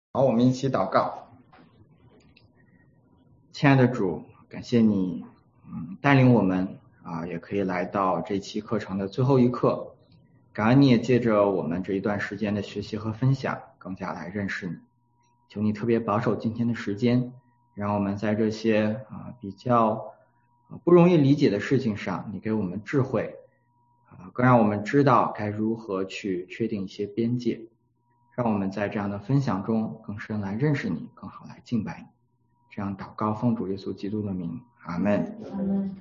好，我们一起祷告。亲爱的主，感谢你带领我们也可以来到这期课程的最后一课。感恩你也借着我们这一段时间的学习和分享，更加来认识你。求你特别保守今天的时间，让我们在这些比较不容易理解的事情上，你给我们智慧，更让我们知道该如何去确定一些边界，让我们在这样的分享中更深来认识你，更好来敬拜你。这样祷告奉主耶稣基督的名，阿们。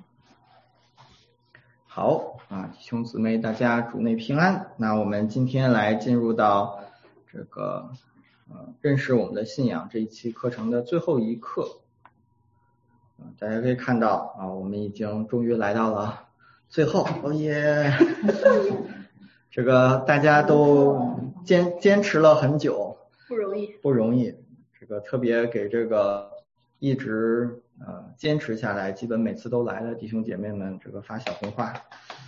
好弟兄姊妹，大家主内平安。那我们今天来进入到这个认识我们的信仰这一期课程的最后一课。大家可以看到我们已经终于来到了最后，这个大家都坚持了很久，不容易。这个特别给这个一直坚持下来，基本每次都来的弟兄姐妹们，这个发小红花。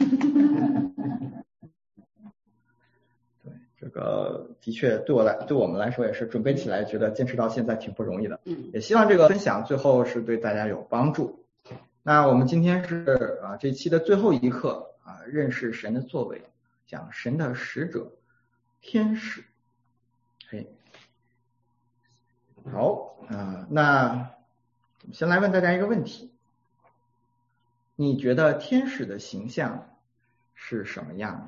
对，这个的确对我们来说也是准备起来，觉得坚持到现在挺不容易的。也希望这个分享最后是对大家有帮助。那我们今天是这一期的最后一课认识神的作为，讲神的使者天使。好那我们先来问大家一个问题，你觉得天使的形象是什么样的？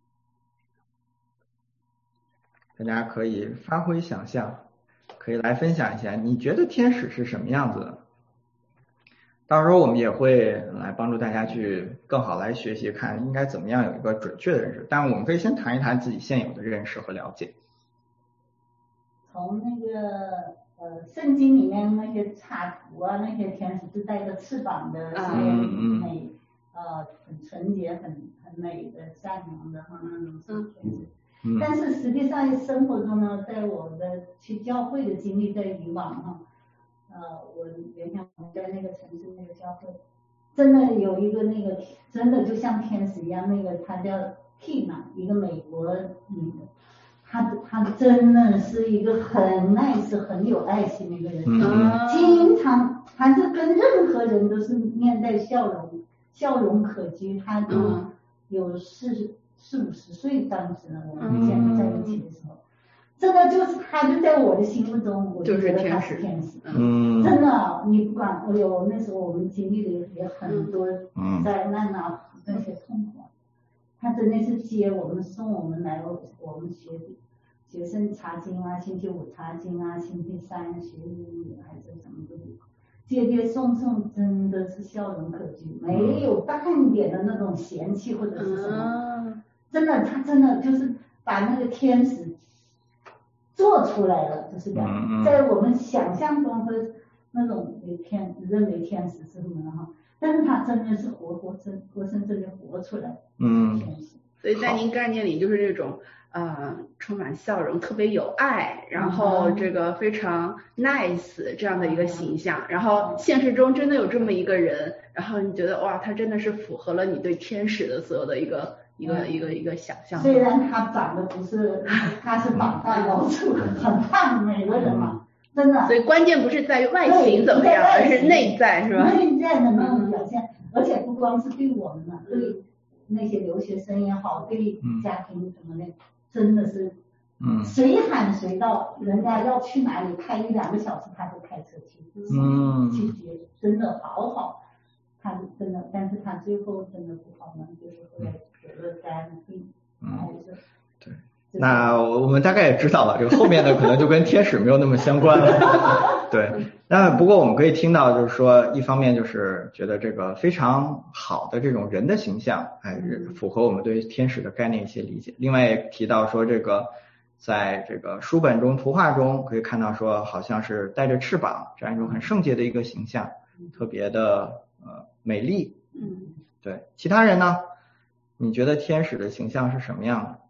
大家可以发挥想象，可以来分享一下你觉得天使是什么样子的。到时候我们也会来帮助大家去更好来学习，看应该怎么样有一个准确的认识。但我们可以先谈一谈自己现有的认识和了解。 从那个圣经里面那些插图那些天使是带着翅膀的，很美，很纯洁，很美的，善良的那种天使。但是实际上生活中呢，在我的去教会的经历，在以往我原想在那个城市那个教会，真的有一个那个真的就像天使一样，那个他叫 Tina， 一个美国女的。他真的是一个很 nice 很有爱心的一个人，经常他是跟任何人都是面带笑容可掬。他都有40-50岁，当时呢我们现在在一起的时候，真的就是他就在我的心目中，我就觉得他是天使。真的，你不管那时候我们经历的也很多灾难那些痛苦。他真的是接我们送我们来我们学生查经星期五查经星期三学英语还是什么的，接送真的是笑容可掬，没有半点的那种嫌弃或者是什么。真的，他真的就是把那个天使做出来了，就是这样。在我们想象中的那种认为天使是什么呢？但是他真的是活生生的活出来。 所以在您概念里就是这种充满笑容，特别有爱，然后这个非常 nice 这样的一个形象。然后现实中真的有这么一个人，然后你觉得哇，他真的是符合了你对天使的所有的一个想象。 虽然他长得不是，他是膀大腰粗，很胖美的人嘛。真的， 所以关键不是在于外形怎么样，而是内在，是吧？ 内在的那种表现，而且不光是对我们了，对那些留学生也好，对家庭什么的，真的是，谁喊谁到，人家要去哪里开1-2个小时，他都开车去接，真的好好。他真的，但是他最后真的不好呢，就是后来得了肝病， 对。那我们大概也知道了，这个后面的可能就跟天使没有那么相关了。对，那不过我们可以听到，就是说，一方面就是觉得这个非常好的这种人的形象，符合我们对天使的概念一些理解。另外也提到说，这个在这个书本中、图画中可以看到说，好像是带着翅膀这样一种很圣洁的一个形象，特别的美丽。对，其他人呢？你觉得天使的形象是什么样的？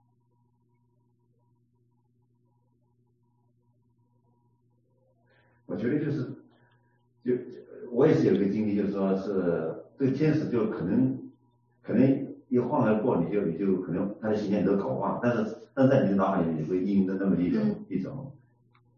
我觉得我也是有一个经历，就是说是对天使就可能一晃而过，你就可能他的形象你都搞忘了，但是在你的脑海里你会印的那么一种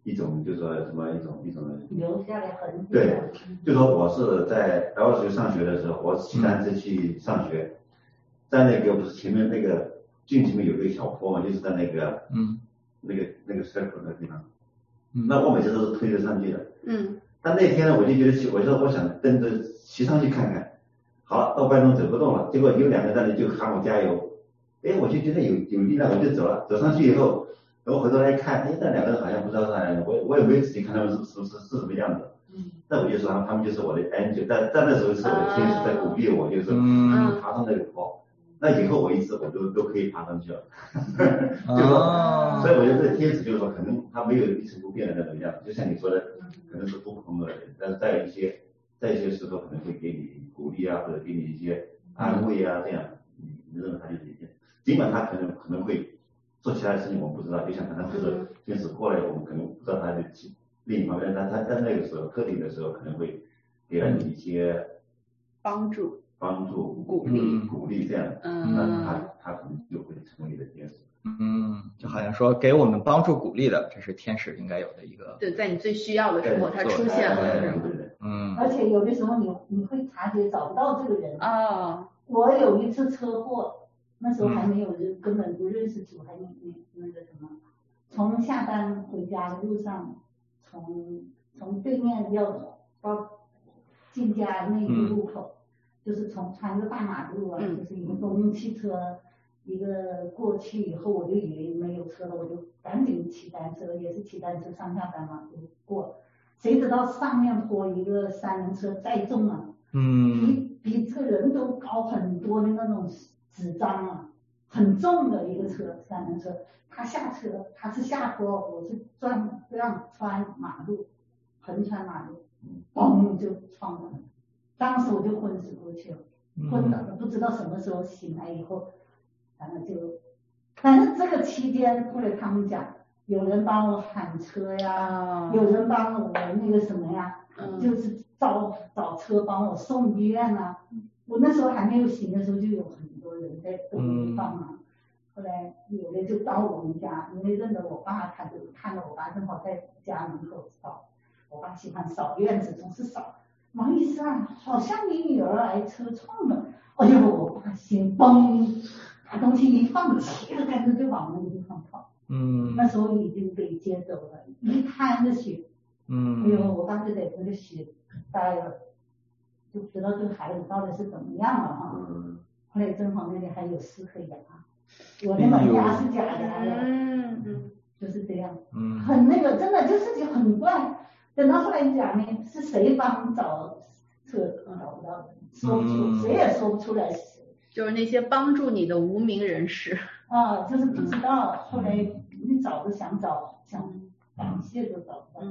一种就是说什么一种留下来痕迹。 对，就说我是在 LSU 上学的时候，我骑单车去上学，在那个不是前面那个进前面有一个小坡嘛，就是在那个那个 circle 那个地方，那我每次都是推着上去的。但那天呢，我就觉得我说我想跟着骑上去看看，好了，到半路走不动了，结果有2个大人就喊我加油，我就觉得有力量，我就走了，走上去以后。然后回头来看，那2个人好像不知道是啥样的，我也没仔细看他们是什么样子。那我就说他们就是我的 angel， 但那时候是我的天使在鼓励我，就是爬上那个坡。那以后我都可以爬上去了。就是说，所以我觉得这个天使就是说，可能他没有一成不变的那种样子，就像你说的，可能是不同的人，但是在一些时候可能会给你鼓励啊，或者给你一些安慰啊，这样，你认为他就是一件，尽管他可能会。做其他的事情我们不知道，就像可能是天使过来，我们可能不知道他的另一方面，但他在那个时候特定的时候可能会给了你一些帮助、 鼓励这样，那他可能就会成为你的天使。 就好像说给我们帮助鼓励的，这是天使应该有的一个。 对，在你最需要的时候他出现了。 而且有的时候你会察觉找不到这个人。我有一次车祸。那时候还没有人，根本不认识主，还那个什么，从下班回家的路上，从对面要到进家那个路口，就是穿个大马路啊，就是一个公共汽车，一个过去以后，我就以为没有车了，我就赶紧骑单车，也是骑单车上下班嘛，就过，谁知道上面坡一个3轮车载重啊，比这个人都高很多的那种。纸张啊，很重的一个车，3轮车，他下车，他是下坡，我是这样穿马路，横穿马路，嘣就撞了，当时我就昏死过去了，昏倒了，不知道什么时候醒来以后，反正这个期间，后来他们讲，有人帮我喊车呀，有人帮我那个什么呀，就是找车帮我送医院啊。我那时候还没有醒的时候，就有很多人在跟我帮忙。后来有的就到我们家，因为认得我爸，他就看到我爸正好在家门口扫。我爸喜欢扫院子，总是扫。王医生，好像你女儿挨车撞了。哎呦，我爸心嘣，把东西一放，骑着单车就往那个地方跑。那时候已经被接走了，一滩的血。哎呦，我爸就在那个血待了。就知道这个孩子到底是怎么样了哈。后来正好那里还有尸可以牙，我的门牙是假的，就是这样，很那个，真的就是很怪。等到后来讲呢，是谁帮找车找不到的，说不出，谁也说不出来是谁。 就是那些帮助你的无名人士。 就是不知道，后来你找想感谢都找不到。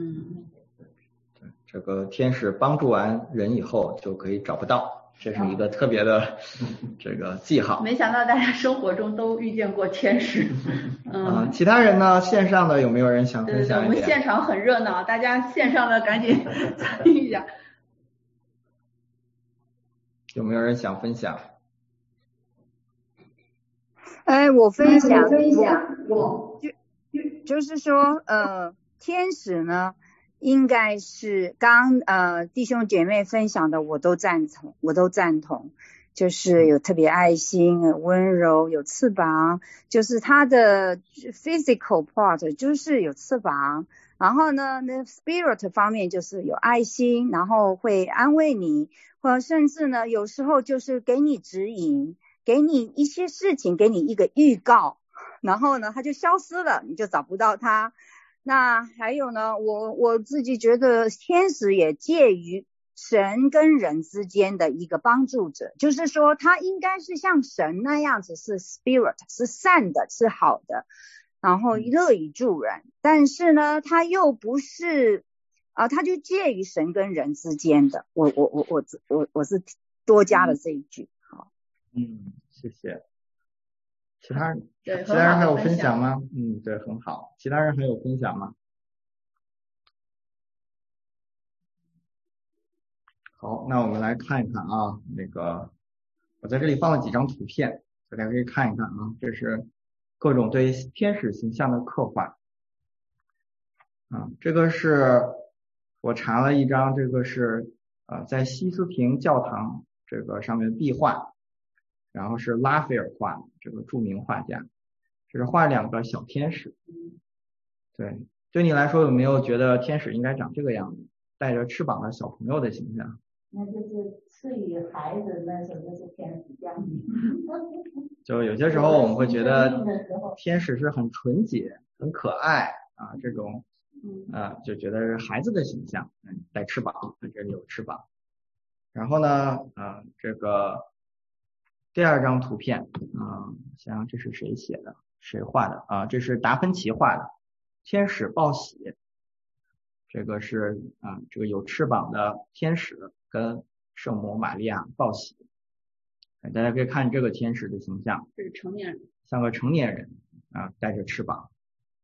这个天使帮助完人以后就可以找不到，这是一个特别的这个记号。 没想到大家生活中都遇见过天使。 其他人呢？线上的有没有人想分享一点？ 我们现场很热闹，大家线上的赶紧参与一下。 有没有人想分享？ 我分享，就是说，天使呢，应该是弟兄姐妹分享的，我都赞同，就是有特别爱心、温柔、有翅膀，就是他的 physical part 就是有翅膀，然后呢，那 spirit 方面就是有爱心，然后会安慰你，或者甚至呢，有时候就是给你指引，给你一些事情，给你一个预告，然后呢，他就消失了，你就找不到他。那还有呢，我自己觉得天使也介于神跟人之间的一个帮助者，就是说他应该是像神那样子，是 spirit， 是善的，是好的，然后乐于助人，但是呢他又不是他就介于神跟人之间的。我是多加了这一句。好， 谢谢。其他人还有分享吗？对，很好。其他人还有分享吗？好，那我们来看一看啊，我在这里放了几张图片，大家可以看一看啊，这是各种对天使形象的刻画。 这个是我查了一张，这个是在西斯廷教堂这个上面壁画，然后是拉斐尔画的，这个著名画家，这是画2个小天使。对，对你来说有没有觉得天使应该长这个样子，带着翅膀的小朋友的形象？ 那就是赐予孩子那时候就是天使降临。 就有些时候我们会觉得天使是很纯洁、很可爱啊，这种就觉得是孩子的形象，带翅膀，这里有翅膀。然后呢，这个第2张图片，像这是谁写的？谁画的啊？这是达芬奇画的天使报喜。这个是这个有翅膀的天使跟圣母玛利亚报喜。大家可以看这个天使的形象， 这是成年人， 像个成年人带着翅膀，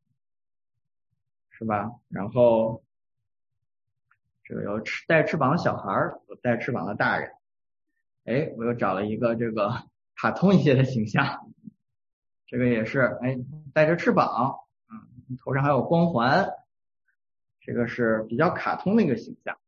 是吧？然后这个有带翅膀的小孩，有带翅膀的大人。我又找了一个这个卡通一些的形象，这个也是带着翅膀，头上还有光环，这个是比较卡通的一个形象。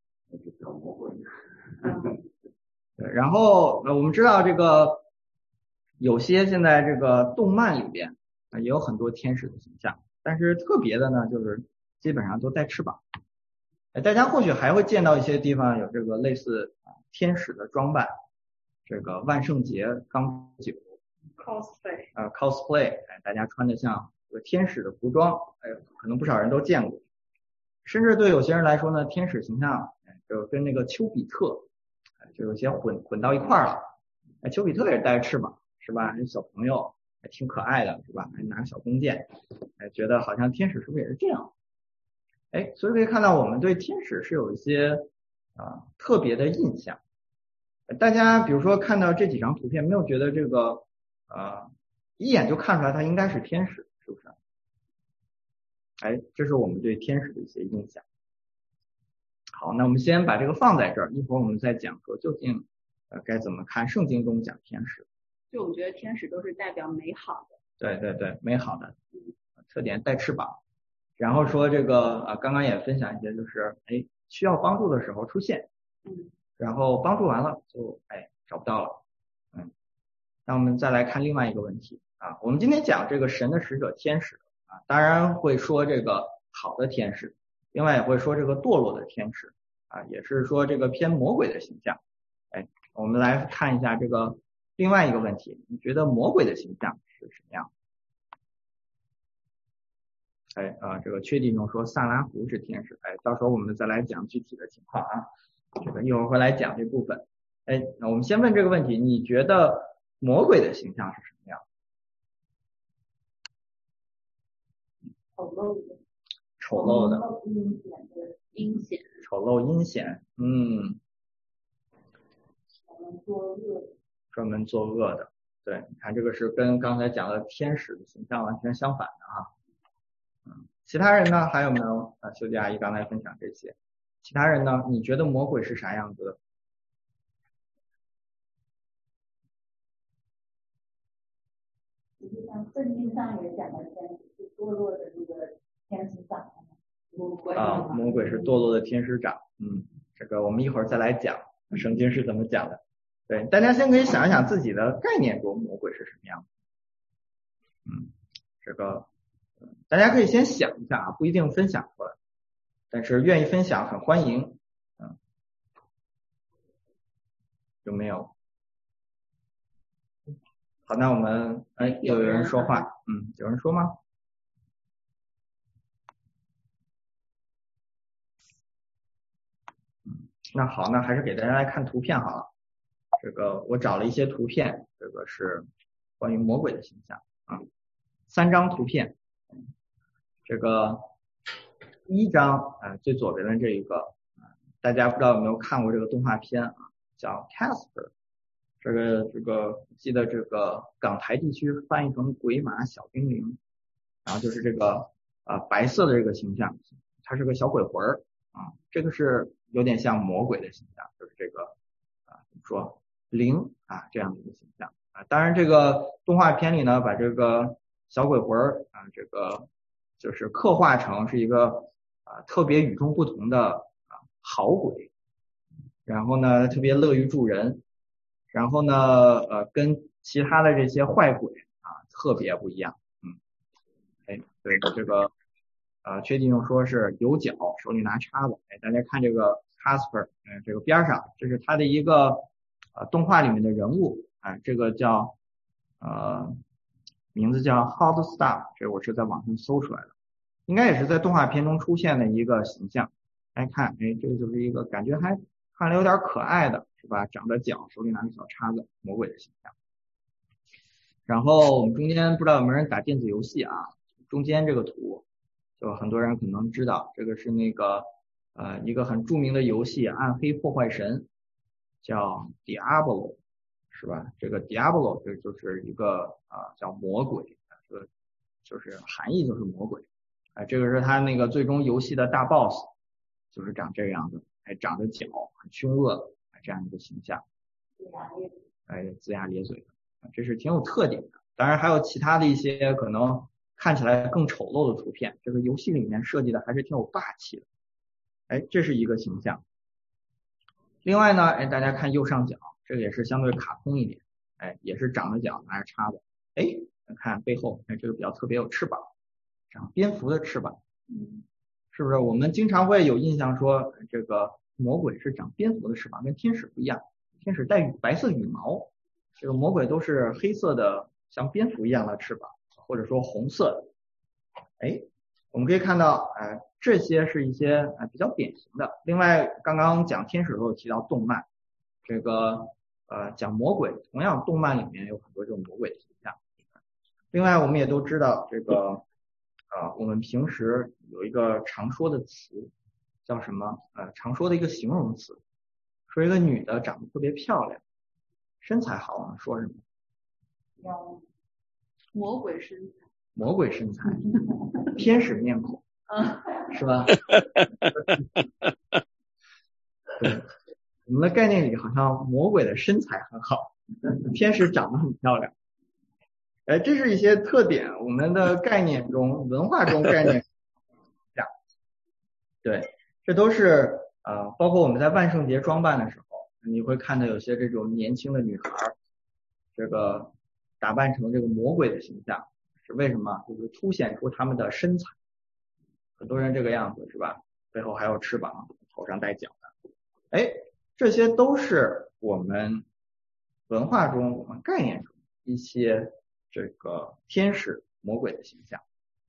对，然后我们知道这个有些现在这个动漫里边也有很多天使的形象，但是特别的呢就是基本上都带翅膀。大家或许还会见到一些地方有这个类似天使的装扮，这个万圣节刚酒 cosplay 大家穿的像这个天使的服装，可能不少人都见过。甚至对有些人来说呢，天使形象就跟那个丘比特就有些混到一块了。丘比特也带着翅膀，是吧？小朋友还挺可爱的，是吧？还拿个小弓箭，觉得好像天使是不是也是这样？所以可以看到我们对天使是有一些特别的印象。大家比如说看到这几张图片，没有觉得这个一眼就看出来它应该是天使，是不是？这是我们对天使的一些印象。好，那我们先把这个放在这儿，一会儿我们再讲说究竟该怎么看圣经中讲天使。 就我觉得天使都是代表美好的。 对，美好的特点，带翅膀。然后说这个刚刚也分享一些，就是需要帮助的时候出现，然后帮助完了就找不到了。那我们再来看另外一个问题我们今天讲这个神的使者天使当然会说这个好的天使，另外也会说这个堕落的天使也是说这个偏魔鬼的形象。我们来看一下这个另外一个问题，你觉得魔鬼的形象是什么样？这个缺弟兄说萨拉胡是天使，到时候我们再来讲具体的情况这个一会儿会来讲这部分。那我们先问这个问题，你觉得魔鬼的形象是什么样？丑陋的， 阴险， 丑陋阴险，专门作恶的。对，你看这个是跟刚才讲的天使的形象完全相反的其他人呢？还有没有秀姐阿姨刚才分享这些？其他人呢？你觉得魔鬼是啥样子的？ 实际上圣经上也讲了天使是堕落的这个天使长魔鬼是堕落的天使长。这个我们一会儿再来讲圣经是怎么讲的。对，大家先可以想一想自己的概念中魔鬼是什么样子。这个大家可以先想一下不一定分享出来，但是愿意分享很欢迎。有没有？好，那我们有人说话，有人说吗？那好，那还是给大家来看图片好了。这个我找了一些图片，这个是关于魔鬼的形象3张图片。这个第一张最左边的这一个大家不知道有没有看过这个动画片叫 Casper。这个记得这个港台地区翻译成鬼马小精灵，然后就是这个白色的这个形象，它是个小鬼魂这个是有点像魔鬼的形象，就是这个怎么说灵这样的一个形象当然这个动画片里呢把这个小鬼魂这个就是刻画成是一个特别与众不同的好鬼，然后呢特别乐于助人，然后呢跟其他的这些坏鬼特别不一样。对这个薛弟兄说是有脚，手里拿叉子。大家看这个 Casper，这个边上，这是他的一个动画里面的人物，这个叫名字叫 Hotstar， 这我是在网上搜出来的，应该也是在动画片中出现的一个形象。来看，这个就是一个感觉还看着有点可爱的，是吧？长着脚，手里拿个小叉子，魔鬼的形象。然后我们中间不知道有没有人打电子游戏啊？中间这个图，就很多人可能知道，这个是那个一个很著名的游戏《暗黑破坏神》，叫 Diablo， 是吧？这个 Diablo 这就是一个叫魔鬼，这个就是含义就是魔鬼。这个是他那个最终游戏的大 boss， 就是长这个样子，长着脚，很凶恶这样一个形象，龇牙咧嘴的，这是挺有特点的。当然还有其他的一些可能看起来更丑陋的图片，这个游戏里面设计的还是挺有霸气的。这是一个形象。另外呢，大家看右上角，这个也是相对卡通一点，也是长着脚，拿着叉子。看背后，这个比较特别有翅膀，长蝙蝠的翅膀，是不是？我们经常会有印象说，这个魔鬼是长蝙蝠的翅膀，跟天使不一样，天使带白色羽毛，这个魔鬼都是黑色的，像蝙蝠一样的翅膀，或者说红色的。我们可以看到，这些是一些比较典型的。另外，刚刚讲天使的时候提到动漫，这个讲魔鬼，同样动漫里面有很多这种魔鬼的形象。另外，我们也都知道这个我们平时有一个常说的词叫什么？常说的一个形容词，说一个女的长得特别漂亮，身材好，我们说什么？ 魔鬼身材。 魔鬼身材，天使面孔，是吧？对，我们的概念里好像魔鬼的身材很好，天使长得很漂亮。这是一些特点，我们的概念中、文化中概念这样。对，这都是包括我们在万圣节装扮的时候，你会看到有些这种年轻的女孩，这个打扮成这个魔鬼的形象。是为什么？就是凸显出他们的身材，很多人这个样子是吧？背后还有翅膀，头上带角的。这些都是我们文化中、我们概念中一些这个天使、魔鬼的形象。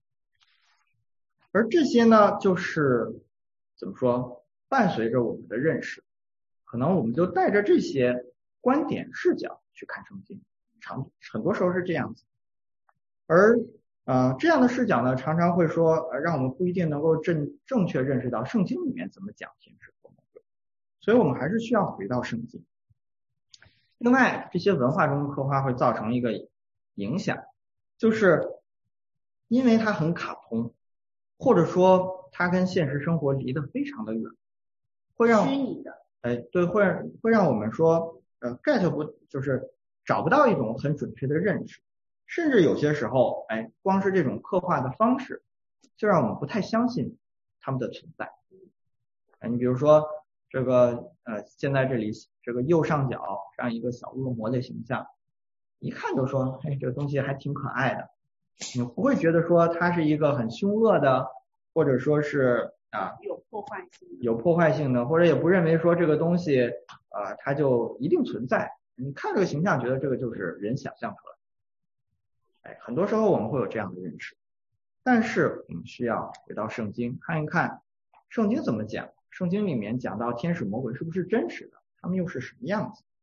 而这些呢，就是怎么说，伴随着我们的认识，可能我们就带着这些观点、视角去看圣经，很多时候是这样子。而这样的视角呢，常常会说让我们不一定能够正确认识到圣经里面怎么讲天使和魔鬼，所以我们还是需要回到圣经。另外，这些文化中的刻画会造成一个影响，就是因为它很卡通，或者说它跟现实生活离得非常的远，会让虚拟的， 对，会让我们说get 不就是找不到一种很准确的认识。甚至有些时候，光是这种刻画的方式，就让我们不太相信他们的存在。你比如说这个现在这里这个右上角这样一个小恶魔的形象，一看就说，这个东西还挺可爱的，你不会觉得说它是一个很凶恶的，或者说是有破坏性的， 或者也不认为说这个东西它就一定存在。你看这个形象，觉得这个就是人想象出来。很多时候我们会有这样的认识，但是我们需要回到圣经看一看，圣经怎么讲，圣经里面讲到天使魔鬼是不是真实的，他们又是什么样子。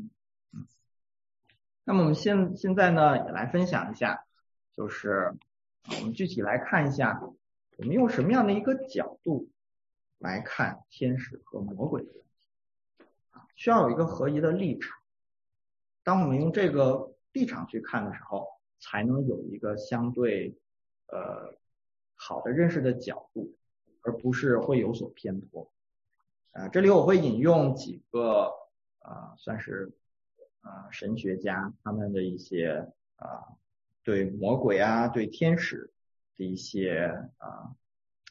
那么我们现在呢也来分享一下，就是我们具体来看一下，我们用什么样的一个角度来看天使和魔鬼的问题，需要有一个合宜的立场。当我们用这个立场去看的时候，才能有一个相对好的认识的角度，而不是会有所偏颇。这里我会引用几个算是神学家他们的一些对魔鬼对天使的一些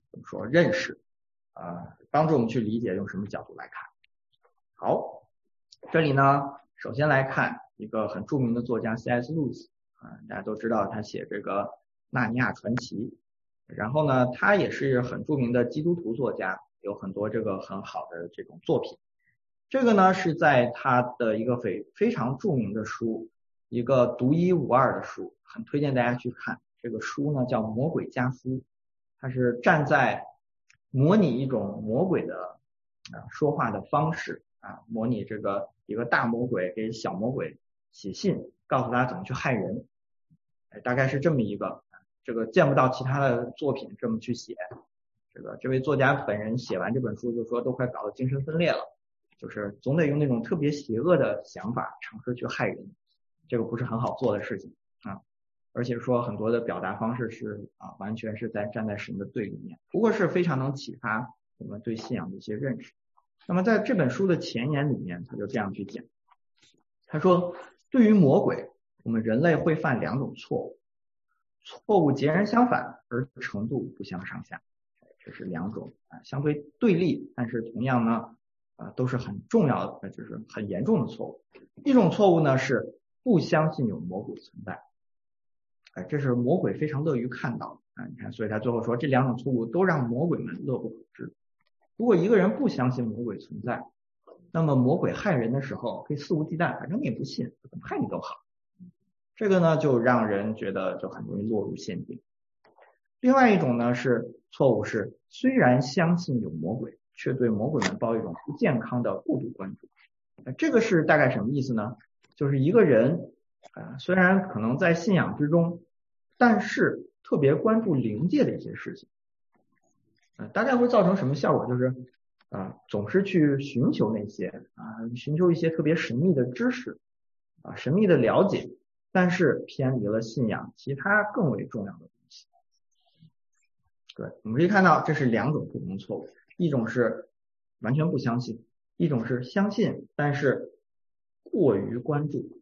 怎么说认识帮助我们去理解用什么角度来看。好，这里呢首先来看一个很著名的作家 C.S. 路易斯大家都知道他写这个纳尼亚传奇，然后呢他也是很著名的基督徒作家，有很多这个很好的这种作品。这个呢是在他的一个非常著名的书，一个独一无二的书，很推荐大家去看。这个书呢叫《魔鬼家书》，它是站在模拟一种魔鬼的说话的方式模拟这个一个大魔鬼给小魔鬼写信，告诉他怎么去害人，大概是这么一个，这个见不到其他的作品这么去写。这位作家本人写完这本书就说都快搞得精神分裂了，就是总得用那种特别邪恶的想法尝试去害人，这个不是很好做的事情而且说很多的表达方式是完全是在站在神的对立面，不过是非常能启发我们对信仰的一些认识。那么在这本书的前言里面他就这样去讲，他说对于魔鬼我们人类会犯2种错误，错误截然相反而程度不相上下，这是2种相对对立但是同样呢都是很重要的，就是很严重的错误。一种错误呢是不相信有魔鬼存在，这是魔鬼非常乐于看到的你看，所以他最后说这2种错误都让魔鬼们乐不可支。如果一个人不相信魔鬼存在，那么魔鬼害人的时候可以肆无忌惮，反正你也不信，怎么害你都好。这个呢就让人觉得就很容易落入陷阱。另外一种呢是错误是虽然相信有魔鬼，却对魔鬼们抱一种不健康的过度关注。这个是大概什么意思呢？就是一个人虽然可能在信仰之中，但是特别关注灵界的一些事情大概会造成什么效果，就是总是去寻求那些寻求一些特别神秘的知识神秘的了解，但是偏离了信仰其他更为重要的东西。对，我们可以看到这是2种不同的错误，一种是完全不相信，一种是相信但是过于关注。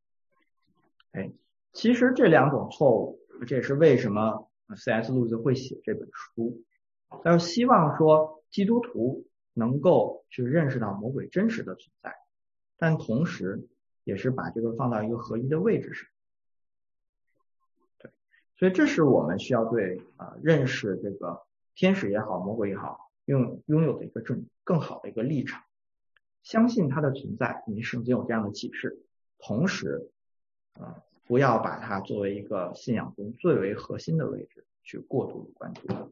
其实这2种错误，这也是为什么 C.S. 路易斯会写这本书，他希望说基督徒能够去认识到魔鬼真实的存在，但同时也是把这个放到一个合一的位置上。对，所以这是我们需要对认识这个天使也好魔鬼也好拥有的一个更好的一个立场，相信它的存在，因为圣经有这样的启示，同时不要把它作为一个信仰中最为核心的位置去过度的关注。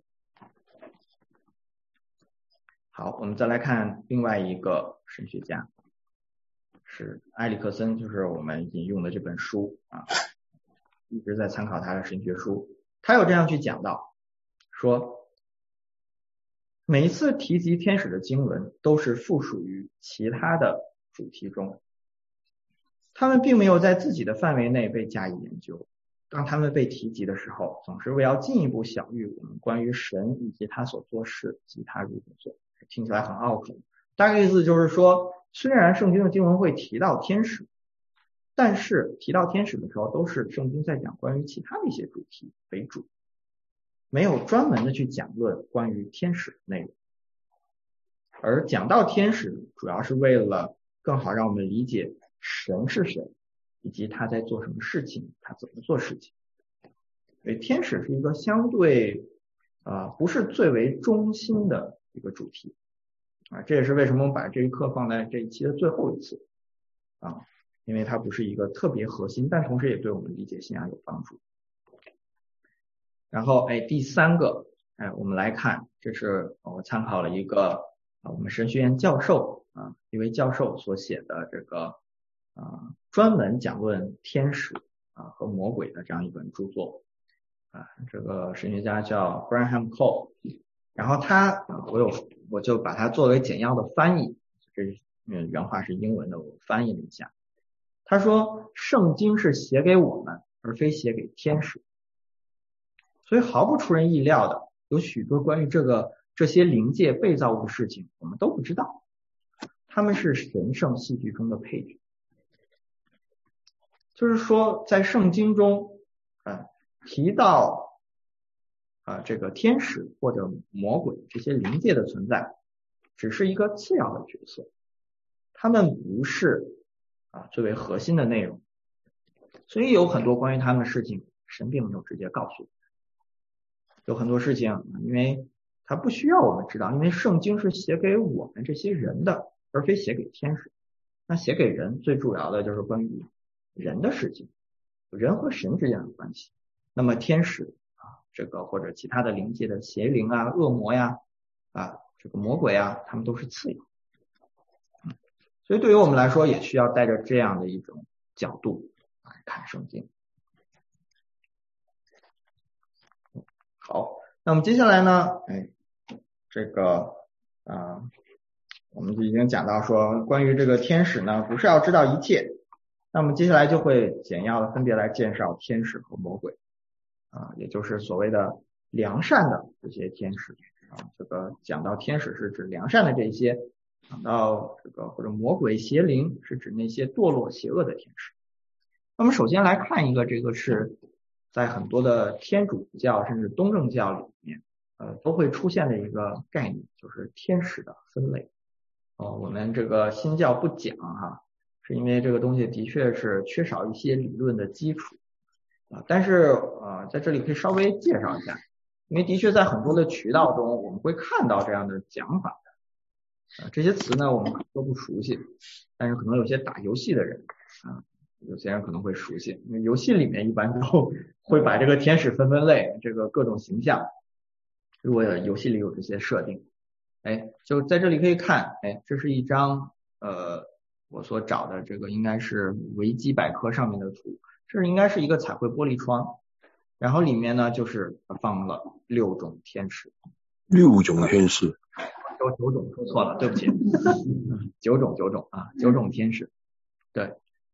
好，我们再来看另外一个神学家，是埃里克森，就是我们引用的这本书一直在参考他的神学书。他有这样去讲到，说每一次提及天使的经文都是附属于其他的主题中，他们并没有在自己的范围内被加以研究，当他们被提及的时候，总是为要进一步晓喻我们关于神以及他所做事及他如何做。听起来很拗口，大概意思就是说，虽然圣经的经文会提到天使，但是提到天使的时候都是圣经在讲关于其他的一些主题为主，没有专门的去讲论关于天使的内容。而讲到天使主要是为了更好让我们理解神是谁以及他在做什么事情，他怎么做事情。所以天使是一个相对不是最为中心的一个主题这也是为什么我们把这一课放在这一期的最后一次因为它不是一个特别核心，但同时也对我们理解信仰有帮助。然后第3个我们来看，这是我参考了一个我们神学院教授一位教授所写的这个专门讲论天使和魔鬼的这样一本著作这个神学家叫 Graham Cole， 然后我就把它作为简要的翻译，这原话是英文的，我翻译了一下。他说圣经是写给我们而非写给天使，所以毫不出人意料的有许多关于这些灵界被造物的事情我们都不知道，他们是神圣戏剧中的配角。就是说在圣经中提到这个天使或者魔鬼这些灵界的存在只是一个次要的角色，他们不是最为核心的内容。所以有很多关于他们的事情神并没有直接告诉我们，有很多事情因为他不需要我们知道，因为圣经是写给我们这些人的，而非写给天使。那写给人最主要的就是关于人的事情，人和神之间的关系。那么天使这个或者其他的灵界的邪灵恶魔呀这个魔鬼他们都是次要。所以对于我们来说也需要带着这样的一种角度来看圣经。好，那么接下来呢这个我们就已经讲到说关于这个天使呢不是要知道一切，那么接下来就会简要的分别来介绍天使和魔鬼也就是所谓的良善的这些天使这个讲到天使是指良善的这些，讲到这个或者魔鬼邪灵是指那些堕落邪恶的天使。那么首先来看一个，这个是在很多的天主教甚至东正教里面都会出现的一个概念，就是天使的分类。我们这个新教不讲是因为这个东西的确是缺少一些理论的基础但是在这里可以稍微介绍一下，因为的确在很多的渠道中我们会看到这样的讲法这些词呢我们都不熟悉，但是可能有些打游戏的人有些人可能会熟悉，因为游戏里面一般都会把这个天使分类，这个各种形象，如果游戏里有这些设定就在这里可以看这是一张我所找的这个应该是维基百科上面的图，这应该是一个彩绘玻璃窗，然后里面呢就是放了6种天使。 6种天使 9种说错了，对不起9种9种天使，对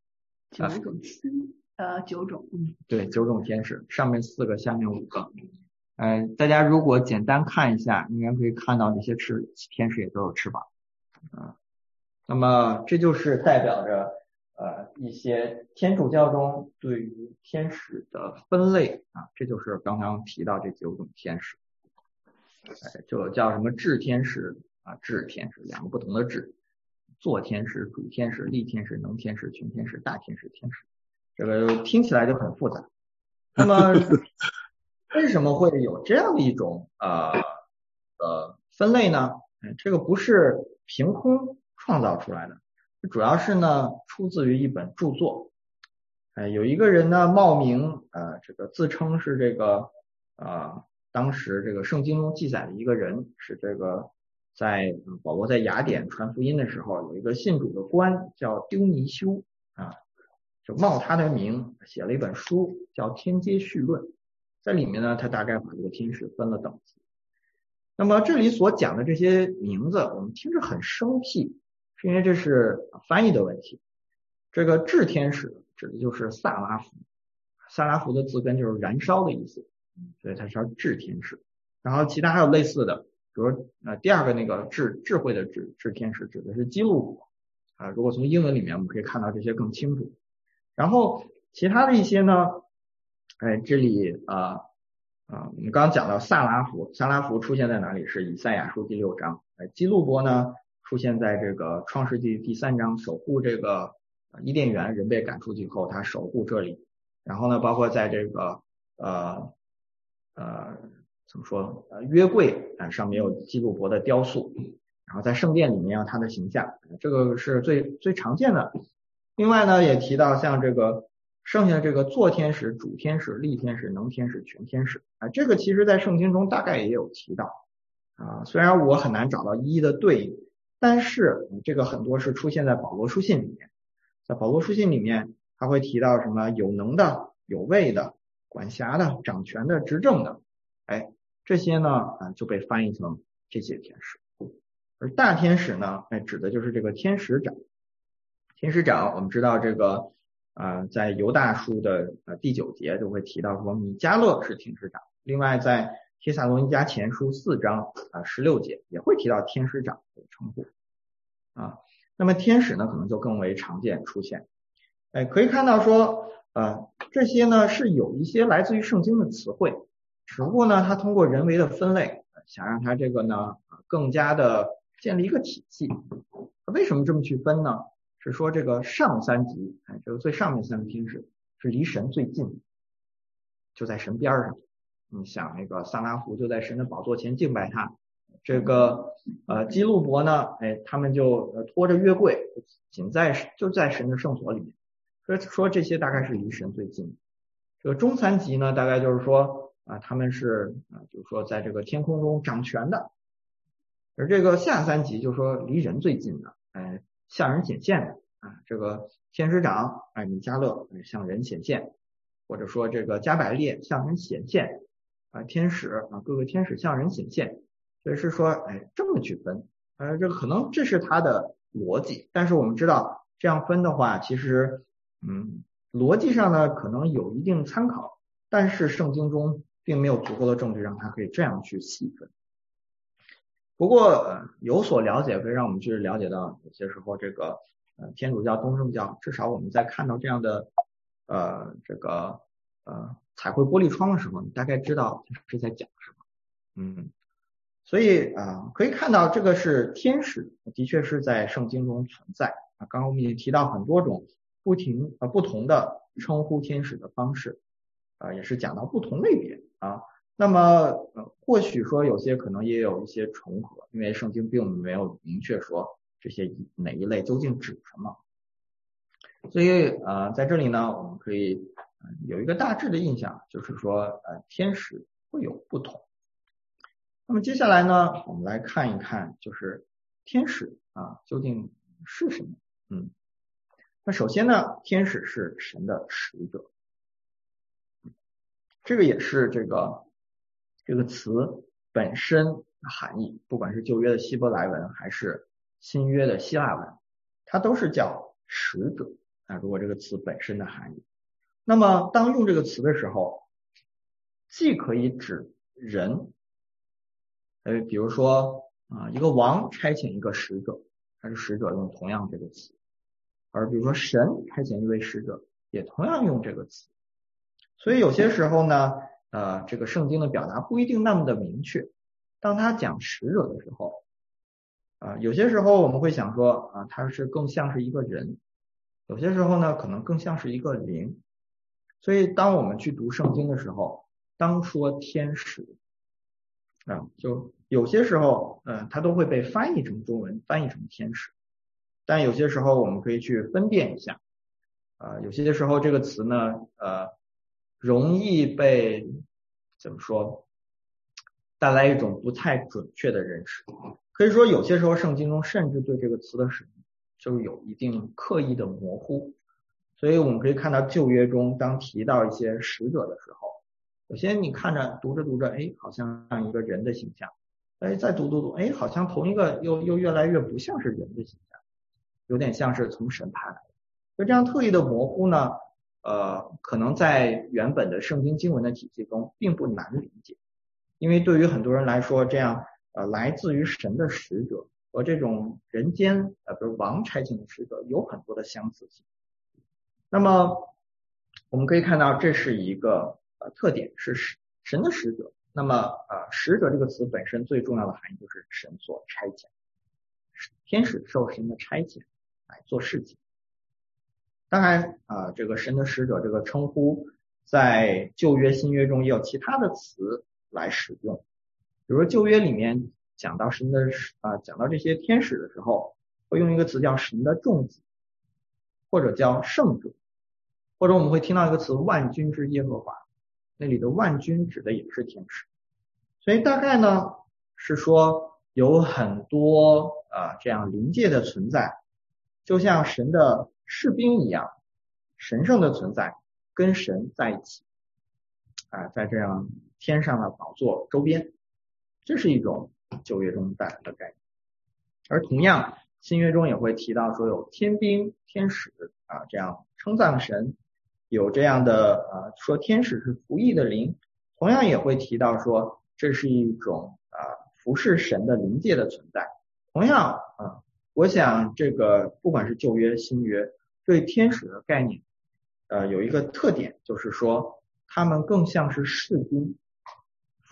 9种对9种天使，上面4个下面5个大家如果简单看一下应该可以看到这些天使也都有翅膀那么这就是代表着一些天主教中对于天使的分类这就是刚刚提到这9种天使就叫什么智天使智天使2个不同的智，作天使、主天使、力天使、能天使、群天使、大天使、天使，这个听起来就很复杂。那么为什么会有这样的一种分类呢？这个不是凭空创造出来的，主要是呢出自于一本著作有一个人呢冒名这个自称是这个当时这个圣经中记载的一个人，是这个在保罗在雅典传福音的时候有一个信主的官叫丢尼修就冒他的名写了一本书叫《天阶绪论》，在里面呢他大概把这个天使分了等级。那么这里所讲的这些名字我们听着很生僻，是因为这是翻译的问题。这个智天使指的就是萨拉弗，萨拉弗的字根就是燃烧的意思，所以它是智天使。然后其他还有类似的，比如第二个那个智慧的智天使指的是基路伯如果从英文里面我们可以看到这些更清楚。然后其他的一些呢这里我们刚刚讲到萨拉弗出现在哪里？是以赛亚书第6章基路伯呢出现在这个创世纪第3章，守护这个伊甸园，人被赶出去后他守护这里。然后呢包括在这个怎么说约柜上面有基路伯的雕塑，然后在圣殿里面有他的形象，这个是最常见的。另外呢也提到像这个剩下这个作天使、主天使、力天使、能天使、全天使这个其实在圣经中大概也有提到虽然我很难找到一一的对应，但是这个很多是出现在保罗书信里面。在保罗书信里面他会提到什么有能的、有位的、管辖的、掌权的、执政的这些呢就被翻译成这些天使。而大天使呢指的就是这个天使长。天使长我们知道这个在犹大书的第9节就会提到说米迦勒是天使长，另外在帖撒罗尼迦前书4章16节也会提到天使长的称呼那么天使呢可能就更为常见出现可以看到说这些呢是有一些来自于圣经的词汇， 只不过呢，它通过人为的分类，想让它这个呢更加的建立一个体系。为什么这么去分呢？是说这个上三级，这个最上面三个天使是离神最近的，就在神边上。你想那个萨拉胡就在神的宝座前敬拜他，这个基路伯呢，他们就拖着约柜，就在神的圣所里面。所以说这些大概是离神最近的。这个中三级呢，大概就是说他们是就是说在这个天空中掌权的。而这个下三级就是说离人最近的，向人显现的这个天使长米迦勒向人显现，或者说这个加百列向人显现天使各个天使向人显现，所以是说这么去分，这个可能这是它的逻辑，但是我们知道这样分的话，其实逻辑上呢可能有一定参考，但是圣经中并没有足够的证据让它可以这样去细分。不过有所了解可以让我们去了解到，有些时候这个天主教东正教至少我们在看到这样的这个彩绘玻璃窗的时候，你大概知道是在讲什么。所以可以看到这个是天使，的确是在圣经中存在。刚刚我们也提到很多种不同的称呼天使的方式，也是讲到不同类别那么或许说有些可能也有一些重合，因为圣经并没有明确说这些哪一类究竟指什么。所以在这里呢，我们可以有一个大致的印象，就是说天使会有不同。那么接下来呢，我们来看一看，就是天使究竟是什么？那首先呢，天使是神的使者，这个也是这个词本身的含义，不管是旧约的希伯来文还是新约的希腊文，它都是叫使者如果这个词本身的含义。那么当用这个词的时候，既可以指人，比如说一个王差遣一个使者，但是使者用同样这个词，而比如说神差遣一位使者也同样用这个词。所以有些时候呢这个圣经的表达不一定那么的明确。当他讲使者的时候有些时候我们会想说他是更像是一个人，有些时候呢可能更像是一个灵。所以当我们去读圣经的时候，当说天使就有些时候它都会被翻译成中文，翻译成天使，但有些时候我们可以去分辨一下有些时候这个词呢容易被怎么说带来一种不太准确的认识。可以说有些时候圣经中甚至对这个词的使用就有一定刻意的模糊。所以我们可以看到旧约中当提到一些使者的时候，有些你看着读着好像一个人的形象，再读好像同一个又越来越不像是人的形象，有点像是从神派来的。所以这样特意的模糊呢可能在原本的圣经经文的体系中并不难理解，因为对于很多人来说，这样来自于神的使者和这种人间比如王差遣的使者有很多的相似性。那么我们可以看到这是一个特点，是神的使者。那么使者这个词本身最重要的含义就是神所差遣，天使受神的差遣来做事情。当然这个神的使者这个称呼在旧约新约中也有其他的词来使用，比如说旧约里面讲到神的讲到这些天使的时候，会用一个词叫神的众子，或者叫圣者，或者我们会听到一个词万军之耶和华，那里的万军指的也是天使。所以大概呢是说有很多这样灵界的存在，就像神的士兵一样，神圣的存在跟神在一起在这样天上的宝座周边，这是一种旧约中带来的概念。而同样新约中也会提到说有天兵天使这样称赞神，有这样的说天使是服役的灵，同样也会提到说这是一种服侍神的灵界的存在。同样我想这个不管是旧约新约对天使的概念有一个特点，就是说他们更像是士兵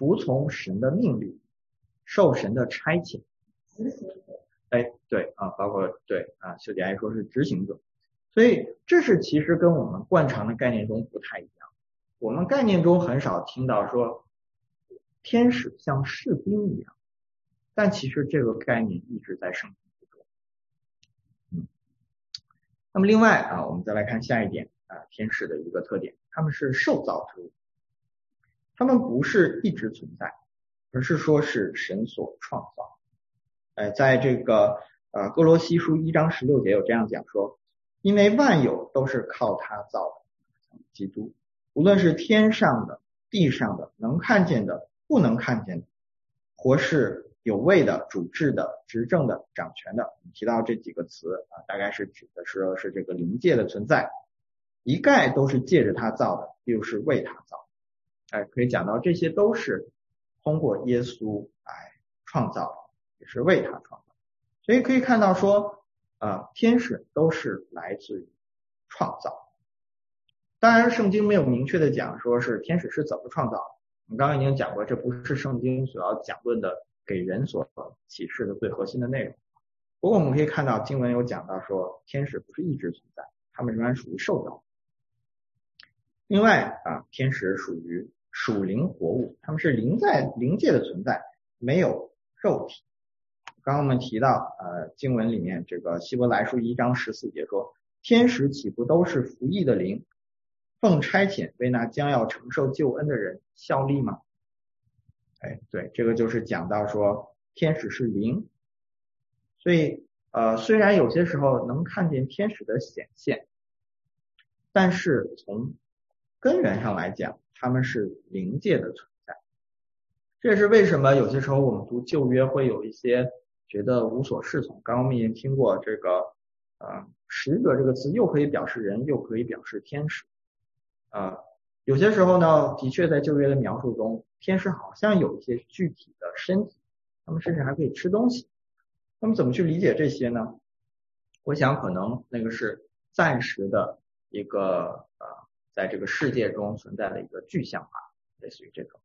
服从神的命令，受神的差遣。 执行者。 对啊，包括对啊，秀姐还说是执行者。所以这是其实跟我们惯常的概念中不太一样。我们概念中很少听到说天使像士兵一样，但其实这个概念一直在圣经之中。那么另外啊，我们再来看下一点啊，天使的一个特点，他们是受造之物，他们不是一直存在，而是说是神所创造。在这个哥罗西书1章16节有这样讲说，因为万有都是靠他造的，基督，无论是天上的、地上的，能看见的、不能看见的，或是有位的、主治的、执政的、掌权的，提到这几个词啊，大概是指的是这个灵界的存在，一概都是借着他造的，又是为他造的。可以讲到这些都是通过耶稣来创造的，也是为他创造。所以可以看到说天使都是来自于创造。当然圣经没有明确的讲说是天使是怎么创造的，我们刚刚已经讲过，这不是圣经所要讲论的给人所启示的最核心的内容。不过我们可以看到经文有讲到说天使不是一直存在，他们仍然属于受造。另外天使属于属灵活物，他们是灵界的存在，没有肉体。刚刚我们提到经文里面这个希伯来书1章14节说，天使岂不都是服役的灵，奉差遣为那将要承受救恩的人效力吗？对，这个就是讲到说天使是灵。所以虽然有些时候能看见天使的显现，但是从根源上来讲，他们是灵界的存在。这也是为什么有些时候我们读旧约会有一些觉得无所适从。刚刚我们已经听过这个使者这个词又可以表示人，又可以表示天使。有些时候呢，的确在旧约的描述中，天使好像有一些具体的身体，他们甚至还可以吃东西。那么怎么去理解这些呢？我想可能那个是暂时的一个在这个世界中存在的一个具象化，类似于这种。